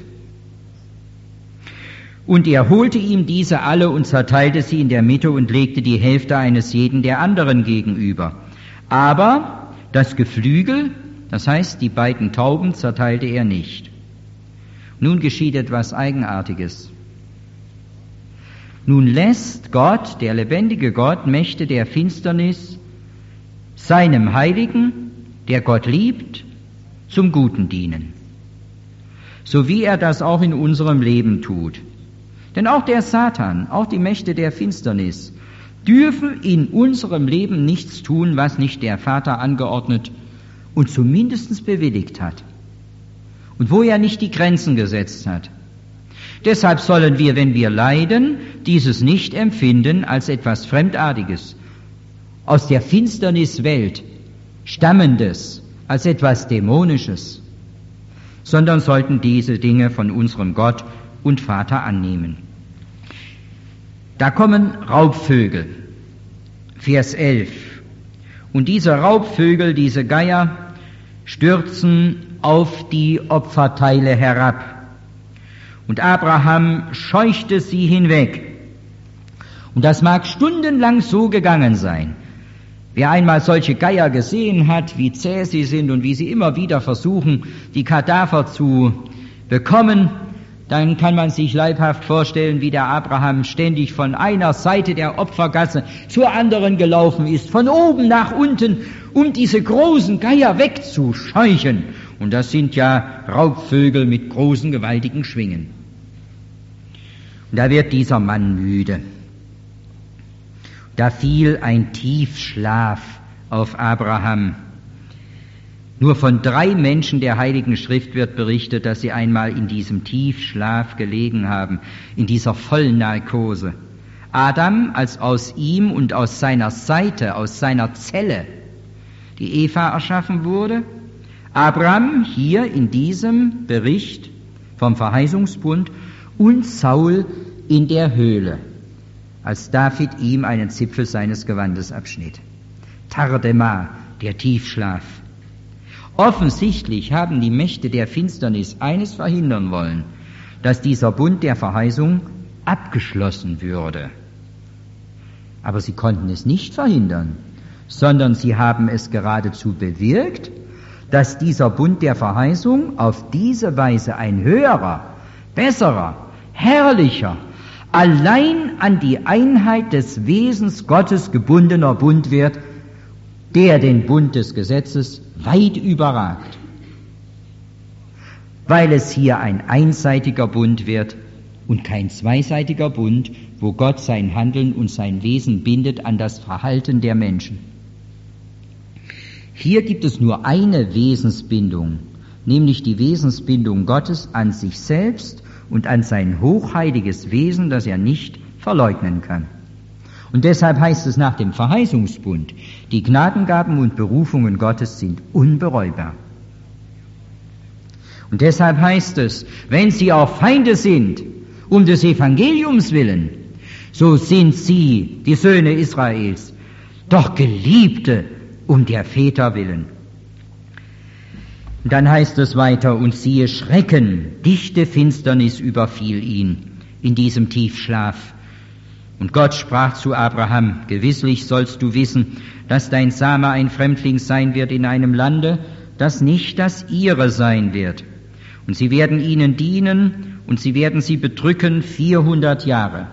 Und er holte ihm diese alle und zerteilte sie in der Mitte und legte die Hälfte eines jeden der anderen gegenüber. Aber das Geflügel, das heißt die beiden Tauben, zerteilte er nicht. Nun geschieht etwas Eigenartiges. Nun lässt Gott, der lebendige Gott, Mächte der Finsternis, seinem Heiligen, der Gott liebt, zum Guten dienen. So wie er das auch in unserem Leben tut. Denn auch der Satan, auch die Mächte der Finsternis, dürfen in unserem Leben nichts tun, was nicht der Vater angeordnet und zumindest bewilligt hat. Und wo er nicht die Grenzen gesetzt hat. Deshalb sollen wir, wenn wir leiden, dieses nicht empfinden als etwas Fremdartiges, aus der Finsterniswelt stammendes, als etwas Dämonisches, sondern sollten diese Dinge von unserem Gott und Vater annehmen. Da kommen Raubvögel, Vers elf. Und diese Raubvögel, diese Geier, stürzen auf die Opferteile herab. Und Abraham scheuchte sie hinweg. Und das mag stundenlang so gegangen sein. Wer einmal solche Geier gesehen hat, wie zäh sie sind und wie sie immer wieder versuchen, die Kadaver zu bekommen, dann kann man sich leibhaft vorstellen, wie der Abraham ständig von einer Seite der Opfergasse zur anderen gelaufen ist, von oben nach unten, um diese großen Geier wegzuscheuchen. Und das sind ja Raubvögel mit großen, gewaltigen Schwingen. Und da wird dieser Mann müde. Da fiel ein Tiefschlaf auf Abraham. Nur von drei Menschen der Heiligen Schrift wird berichtet, dass sie einmal in diesem Tiefschlaf gelegen haben, in dieser Vollnarkose. Adam, als aus ihm und aus seiner Seite, aus seiner Zelle die Eva erschaffen wurde. Abraham hier in diesem Bericht vom Verheißungsbund und Saul in der Höhle, als David ihm einen Zipfel seines Gewandes abschnitt. Tardema, der Tiefschlaf. Offensichtlich haben die Mächte der Finsternis eines verhindern wollen, dass dieser Bund der Verheißung abgeschlossen würde. Aber sie konnten es nicht verhindern, sondern sie haben es geradezu bewirkt, dass dieser Bund der Verheißung auf diese Weise ein höherer, besserer, herrlicher, allein an die Einheit des Wesens Gottes gebundener Bund wird, der den Bund des Gesetzes weit überragt, weil es hier ein einseitiger Bund wird und kein zweiseitiger Bund, wo Gott sein Handeln und sein Wesen bindet an das Verhalten der Menschen. Hier gibt es nur eine Wesensbindung, nämlich die Wesensbindung Gottes an sich selbst und an sein hochheiliges Wesen, das er nicht verleugnen kann. Und deshalb heißt es nach dem Verheißungsbund, die Gnadengaben und Berufungen Gottes sind unbereubar. Und deshalb heißt es, wenn sie auch Feinde sind, um des Evangeliums willen, so sind sie, die Söhne Israels, doch Geliebte um der Väter willen. Und dann heißt es weiter, und siehe Schrecken, dichte Finsternis überfiel ihn in diesem Tiefschlaf. Und Gott sprach zu Abraham, gewisslich sollst du wissen, dass dein Same ein Fremdling sein wird in einem Lande, das nicht das ihre sein wird. Und sie werden ihnen dienen und sie werden sie bedrücken vierhundert Jahre.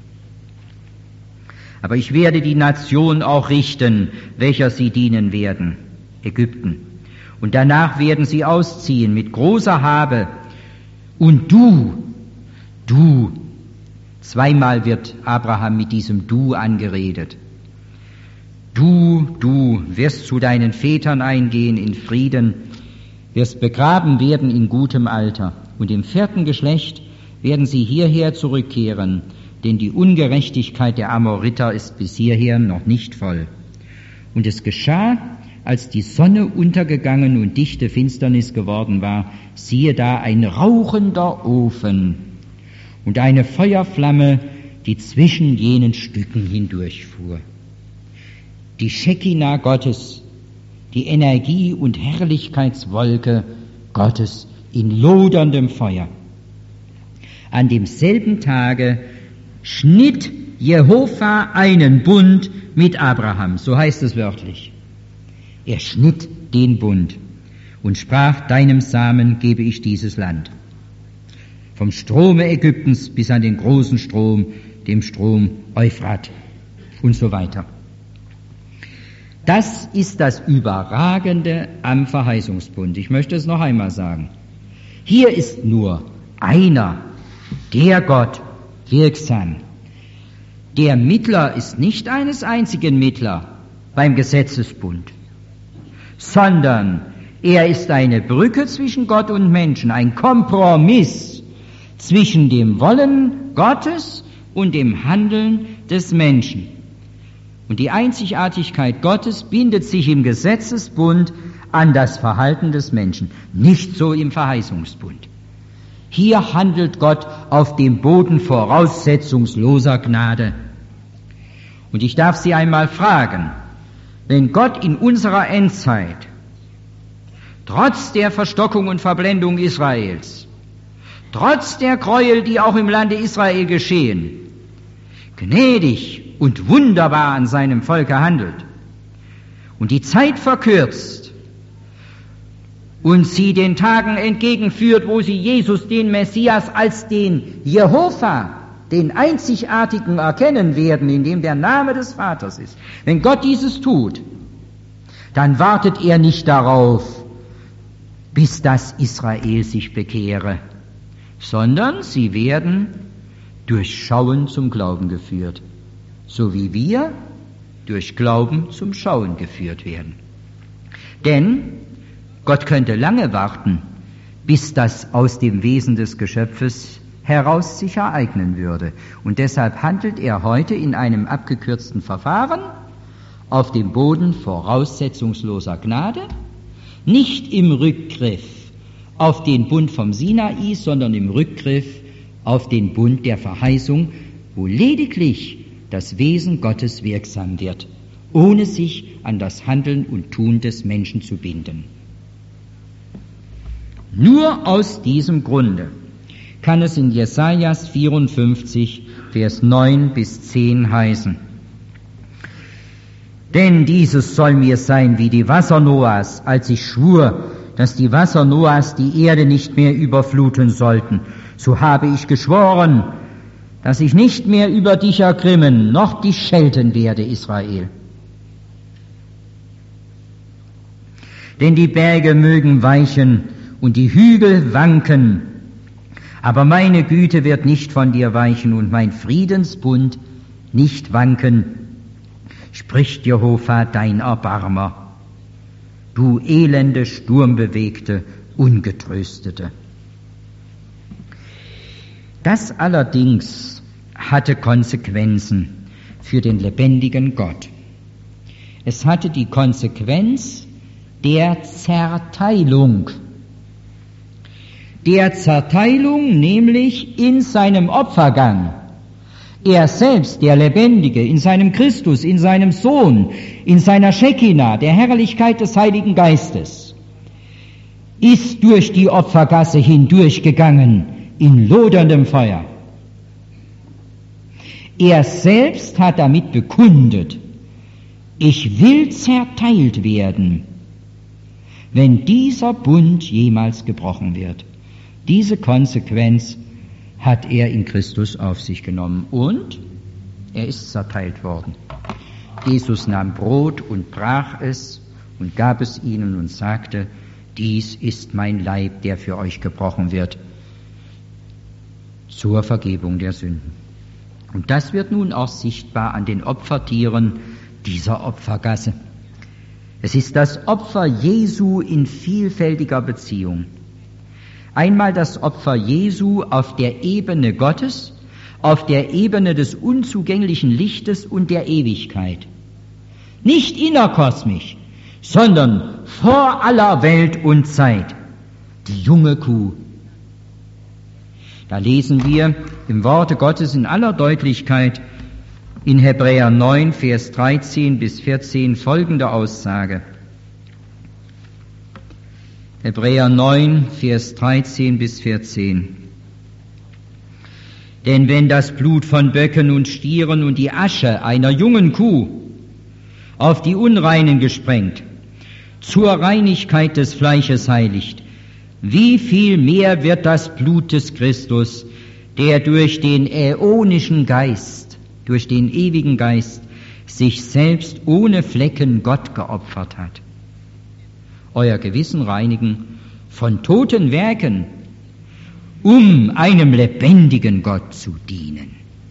Aber ich werde die Nation auch richten, welcher sie dienen werden, Ägypten. Und danach werden sie ausziehen mit großer Habe. Und du, du, zweimal wird Abraham mit diesem Du angeredet. Du, du wirst zu deinen Vätern eingehen in Frieden, wirst begraben werden in gutem Alter. Und im vierten Geschlecht werden sie hierher zurückkehren, denn die Ungerechtigkeit der Amoriter ist bis hierher noch nicht voll. Und es geschah, als die Sonne untergegangen und dichte Finsternis geworden war, siehe da ein rauchender Ofen und eine Feuerflamme, die zwischen jenen Stücken hindurchfuhr. Die Schekina Gottes, die Energie- und Herrlichkeitswolke Gottes in loderndem Feuer. An demselben Tage schnitt Jehova einen Bund mit Abraham, so heißt es wörtlich. Er schnitt den Bund und sprach, deinem Samen gebe ich dieses Land. Vom Strome Ägyptens bis an den großen Strom, dem Strom Euphrat und so weiter. Das ist das Überragende am Verheißungsbund. Ich möchte es noch einmal sagen. Hier ist nur einer, der Gott, wirksam. Der Mittler ist nicht eines einzigen Mittler beim Gesetzesbund, sondern er ist eine Brücke zwischen Gott und Menschen, ein Kompromiss zwischen dem Wollen Gottes und dem Handeln des Menschen. Und die Einzigartigkeit Gottes bindet sich im Gesetzesbund an das Verhalten des Menschen, nicht so im Verheißungsbund. Hier handelt Gott auf dem Boden voraussetzungsloser Gnade. Und ich darf Sie einmal fragen, wenn Gott in unserer Endzeit, trotz der Verstockung und Verblendung Israels, trotz der Gräuel, die auch im Lande Israel geschehen, gnädig und wunderbar an seinem Volke handelt und die Zeit verkürzt und sie den Tagen entgegenführt, wo sie Jesus, den Messias, als den Jehova, den Einzigartigen erkennen werden, in dem der Name des Vaters ist. Wenn Gott dieses tut, dann wartet er nicht darauf, bis das Israel sich bekehre, sondern sie werden durch Schauen zum Glauben geführt, so wie wir durch Glauben zum Schauen geführt werden. Denn Gott könnte lange warten, bis das aus dem Wesen des Geschöpfes heraus sich ereignen würde. Und deshalb handelt er heute in einem abgekürzten Verfahren auf dem Boden voraussetzungsloser Gnade, nicht im Rückgriff auf den Bund vom Sinai, sondern im Rückgriff auf den Bund der Verheißung, wo lediglich das Wesen Gottes wirksam wird, ohne sich an das Handeln und Tun des Menschen zu binden. Nur aus diesem Grunde kann es in Jesajas vierundfünfzig, Vers neun bis zehn heißen: Denn dieses soll mir sein wie die Wasser Noahs, als ich schwur, dass die Wasser Noahs die Erde nicht mehr überfluten sollten. So habe ich geschworen, dass ich nicht mehr über dich ergrimmen, noch dich schelten werde, Israel. Denn die Berge mögen weichen und die Hügel wanken, Aber meine Güte wird nicht von dir weichen und mein Friedensbund nicht wanken, spricht Jehova, dein Erbarmer, du elende, sturmbewegte, Ungetröstete. Das allerdings hatte Konsequenzen für den lebendigen Gott. Es hatte die Konsequenz der Zerteilung. Der Zerteilung nämlich in seinem Opfergang. Er selbst, der Lebendige, in seinem Christus, in seinem Sohn, in seiner Shekinah, der Herrlichkeit des Heiligen Geistes, ist durch die Opfergasse hindurchgegangen in loderndem Feuer. Er selbst hat damit bekundet, ich will zerteilt werden, wenn dieser Bund jemals gebrochen wird. Diese Konsequenz hat er in Christus auf sich genommen und er ist zerteilt worden. Jesus nahm Brot und brach es und gab es ihnen und sagte, dies ist mein Leib, der für euch gebrochen wird, zur Vergebung der Sünden. Und das wird nun auch sichtbar an den Opfertieren dieser Opfergasse. Es ist das Opfer Jesu in vielfältiger Beziehung. Einmal das Opfer Jesu auf der Ebene Gottes, auf der Ebene des unzugänglichen Lichtes und der Ewigkeit. Nicht innerkosmisch, sondern vor aller Welt und Zeit. Die junge Kuh. Da lesen wir im Worte Gottes in aller Deutlichkeit in Hebräer neun, Vers dreizehn bis vierzehn folgende Aussage. Hebräer neun, Vers dreizehn bis vierzehn. Denn wenn das Blut von Böcken und Stieren und die Asche einer jungen Kuh auf die Unreinen gesprengt, zur Reinigkeit des Fleisches heiligt, wie viel mehr wird das Blut des Christus, der durch den äonischen Geist, durch den ewigen Geist, sich selbst ohne Flecken Gott geopfert hat, euer Gewissen reinigen von toten Werken, um einem lebendigen Gott zu dienen.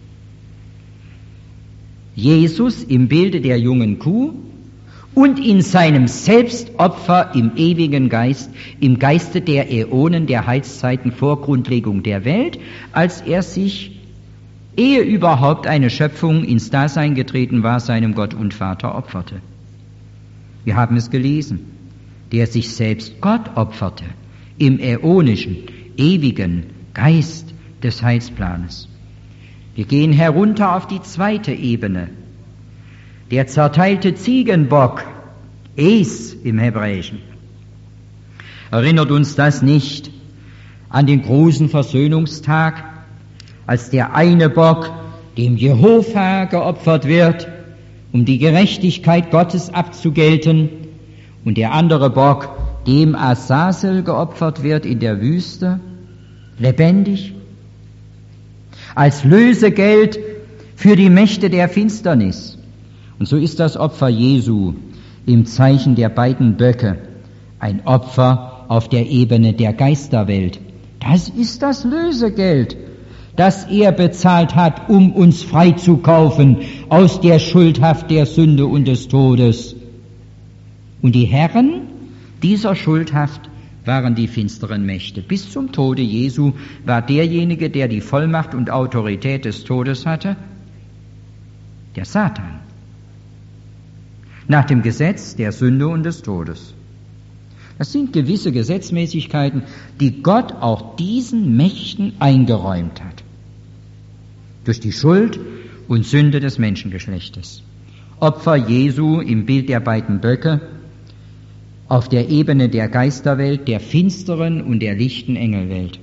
Jesus im Bilde der jungen Kuh und in seinem Selbstopfer im ewigen Geist, im Geiste der Äonen, der Heilszeiten vor Grundlegung der Welt, als er sich, ehe überhaupt eine Schöpfung ins Dasein getreten war, seinem Gott und Vater opferte. Wir haben es gelesen, der sich selbst Gott opferte, im äonischen, ewigen Geist des Heilsplanes. Wir gehen herunter auf die zweite Ebene. Der zerteilte Ziegenbock, Es im Hebräischen. Erinnert uns das nicht an den großen Versöhnungstag, als der eine Bock dem Jehova geopfert wird, um die Gerechtigkeit Gottes abzugelten, und der andere Bock dem Azazel geopfert wird in der Wüste, lebendig, als Lösegeld für die Mächte der Finsternis. Und so ist das Opfer Jesu im Zeichen der beiden Böcke ein Opfer auf der Ebene der Geisterwelt. Das ist das Lösegeld, das er bezahlt hat, um uns freizukaufen aus der Schuldhaft der Sünde und des Todes. Und die Herren dieser Schuldhaft waren die finsteren Mächte. Bis zum Tode Jesu war derjenige, der die Vollmacht und Autorität des Todes hatte, der Satan. Nach dem Gesetz der Sünde und des Todes. Das sind gewisse Gesetzmäßigkeiten, die Gott auch diesen Mächten eingeräumt hat. Durch die Schuld und Sünde des Menschengeschlechtes. Opfer Jesu im Bild der beiden Böcke auf der Ebene der Geisterwelt, der finsteren und der lichten Engelwelt.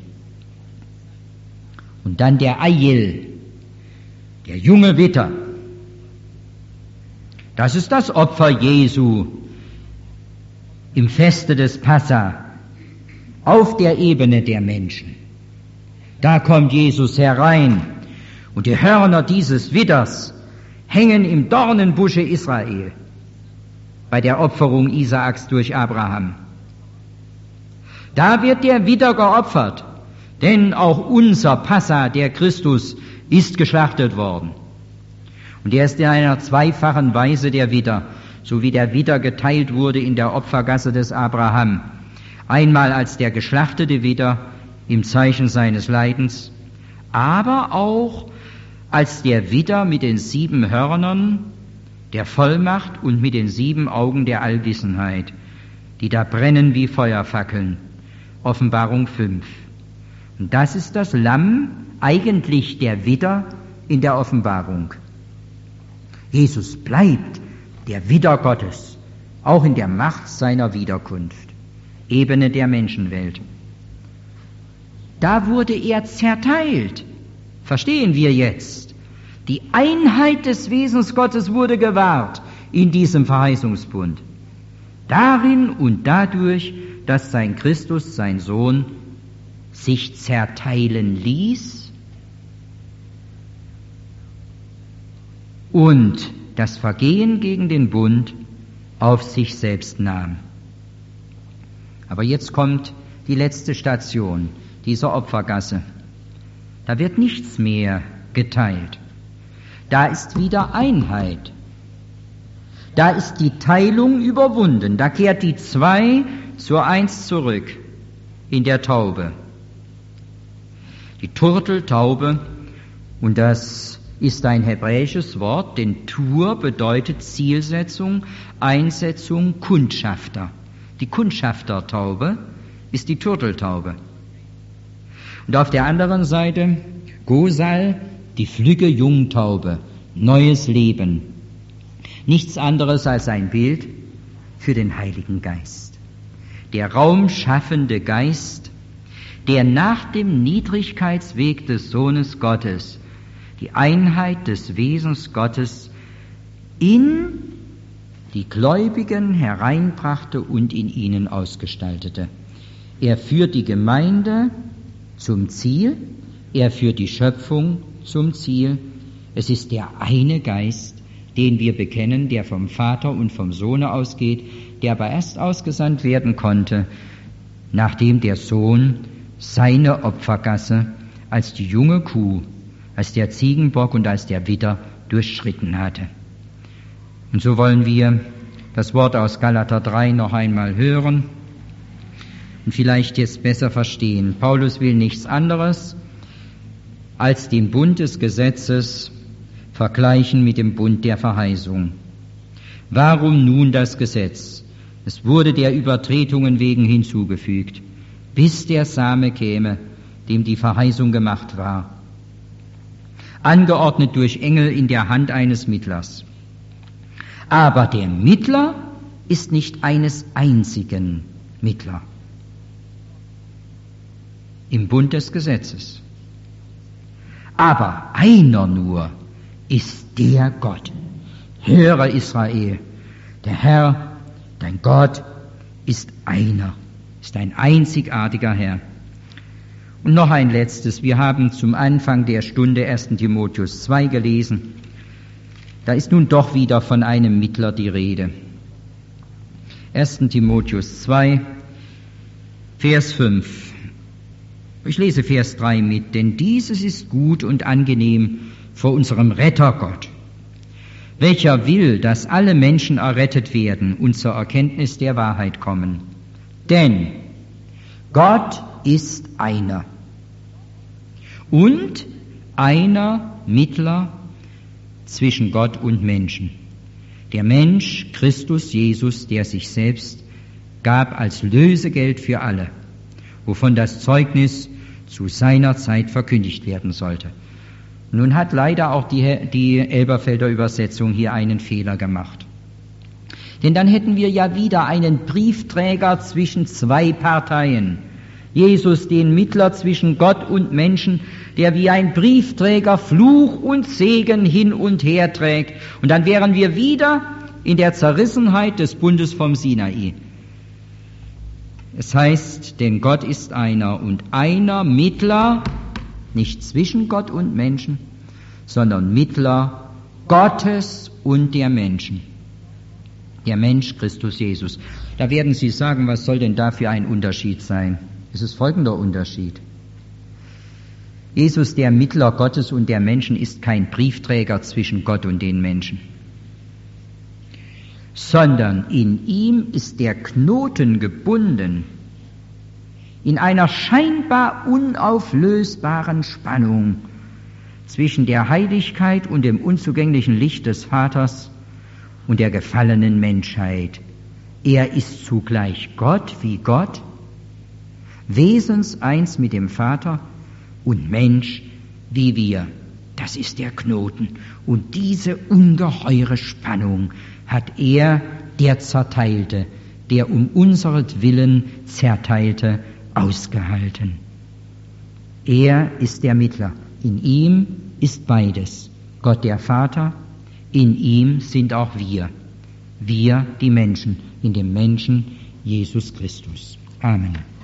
Und dann der Aiel, der junge Witter. Das ist das Opfer Jesu im Feste des Passa auf der Ebene der Menschen. Da kommt Jesus herein und die Hörner dieses Widders hängen im Dornenbusche Israel bei der Opferung Isaaks durch Abraham. Da wird der Widder geopfert, Denn auch unser Passa, der Christus, ist geschlachtet worden. Und er ist in einer zweifachen Weise der Widder, so wie der Widder geteilt wurde in der Opfergasse des Abraham. Einmal als der geschlachtete Widder im Zeichen seines Leidens, aber auch als der Widder mit den sieben Hörnern der Vollmacht und mit den sieben Augen der Allwissenheit, die da brennen wie Feuerfackeln. Offenbarung fünf. Und das ist das Lamm, eigentlich der Widder in der Offenbarung. Jesus bleibt der Widder Gottes, auch in der Macht seiner Wiederkunft, Ebene der Menschenwelt. Da wurde er zerteilt, verstehen wir jetzt. Die Einheit des Wesens Gottes wurde gewahrt in diesem Verheißungsbund. Darin und dadurch, dass sein Christus, sein Sohn, sich zerteilen ließ und das Vergehen gegen den Bund auf sich selbst nahm. Aber jetzt kommt die letzte Station dieser Opfergasse. Da wird nichts mehr geteilt. Da ist wieder Einheit. Da ist die Teilung überwunden. Da kehrt die Zwei zur Eins zurück in der Taube. Die Turteltaube, und das ist ein hebräisches Wort, denn Tur bedeutet Zielsetzung, Einsetzung, Kundschafter. Die Kundschaftertaube ist die Turteltaube. Und auf der anderen Seite Gosal, die flügge Jungtaube, neues Leben. Nichts anderes als ein Bild für den Heiligen Geist. Der raumschaffende Geist, der nach dem Niedrigkeitsweg des Sohnes Gottes die Einheit des Wesens Gottes in die Gläubigen hereinbrachte und in ihnen ausgestaltete. Er führt die Gemeinde zum Ziel, er führt die Schöpfung zum Ziel. Es ist der eine Geist, den wir bekennen, der vom Vater und vom Sohne ausgeht, der aber erst ausgesandt werden konnte, nachdem der Sohn seine Opfergasse als die junge Kuh, als der Ziegenbock und als der Widder durchschritten hatte. Und so wollen wir das Wort aus Galater drei noch einmal hören und vielleicht jetzt besser verstehen. Paulus will nichts anderes als den Bund des Gesetzes vergleichen mit dem Bund der Verheißung. Warum nun das Gesetz? Es wurde der Übertretungen wegen hinzugefügt, bis der Same käme, dem die Verheißung gemacht war, angeordnet durch Engel in der Hand eines Mittlers. Aber der Mittler ist nicht eines einzigen Mittler im Bund des Gesetzes. Aber einer nur ist der Gott. Höre Israel, der Herr, dein Gott, ist einer, ist ein einzigartiger Herr. Und noch ein letztes. Wir haben zum Anfang der Stunde ersten Timotheus zwei gelesen. Da ist nun doch wieder von einem Mittler die Rede. ersten Timotheus zwei, Vers fünf. Ich lese Vers drei mit. Denn dieses ist gut und angenehm vor unserem Retter Gott, welcher will, dass alle Menschen errettet werden und zur Erkenntnis der Wahrheit kommen. Denn Gott ist einer und einer Mittler zwischen Gott und Menschen. Der Mensch, Christus Jesus, der sich selbst gab als Lösegeld für alle, wovon das Zeugnis zu seiner Zeit verkündigt werden sollte. Nun hat leider auch die, die Elberfelder Übersetzung hier einen Fehler gemacht. Denn dann hätten wir ja wieder einen Briefträger zwischen zwei Parteien. Jesus, den Mittler zwischen Gott und Menschen, der wie ein Briefträger Fluch und Segen hin und her trägt. Und dann wären wir wieder in der Zerrissenheit des Bundes vom Sinai. Es heißt, denn Gott ist einer und einer Mittler, nicht zwischen Gott und Menschen, sondern Mittler Gottes und der Menschen. Der Mensch Christus Jesus. Da werden Sie sagen, was soll denn da für ein Unterschied sein? Es ist folgender Unterschied. Jesus, der Mittler Gottes und der Menschen, ist kein Briefträger zwischen Gott und den Menschen, sondern in ihm ist der Knoten gebunden in einer scheinbar unauflösbaren Spannung zwischen der Heiligkeit und dem unzugänglichen Licht des Vaters und der gefallenen Menschheit. Er ist zugleich Gott wie Gott, wesenseins mit dem Vater und Mensch wie wir. Das ist der Knoten. Und diese ungeheure Spannung hat er, der Zerteilte, der um unseretwillen Zerteilte, ausgehalten. Er ist der Mittler. In ihm ist beides. Gott der Vater, in ihm sind auch wir. Wir, die Menschen, in dem Menschen Jesus Christus. Amen.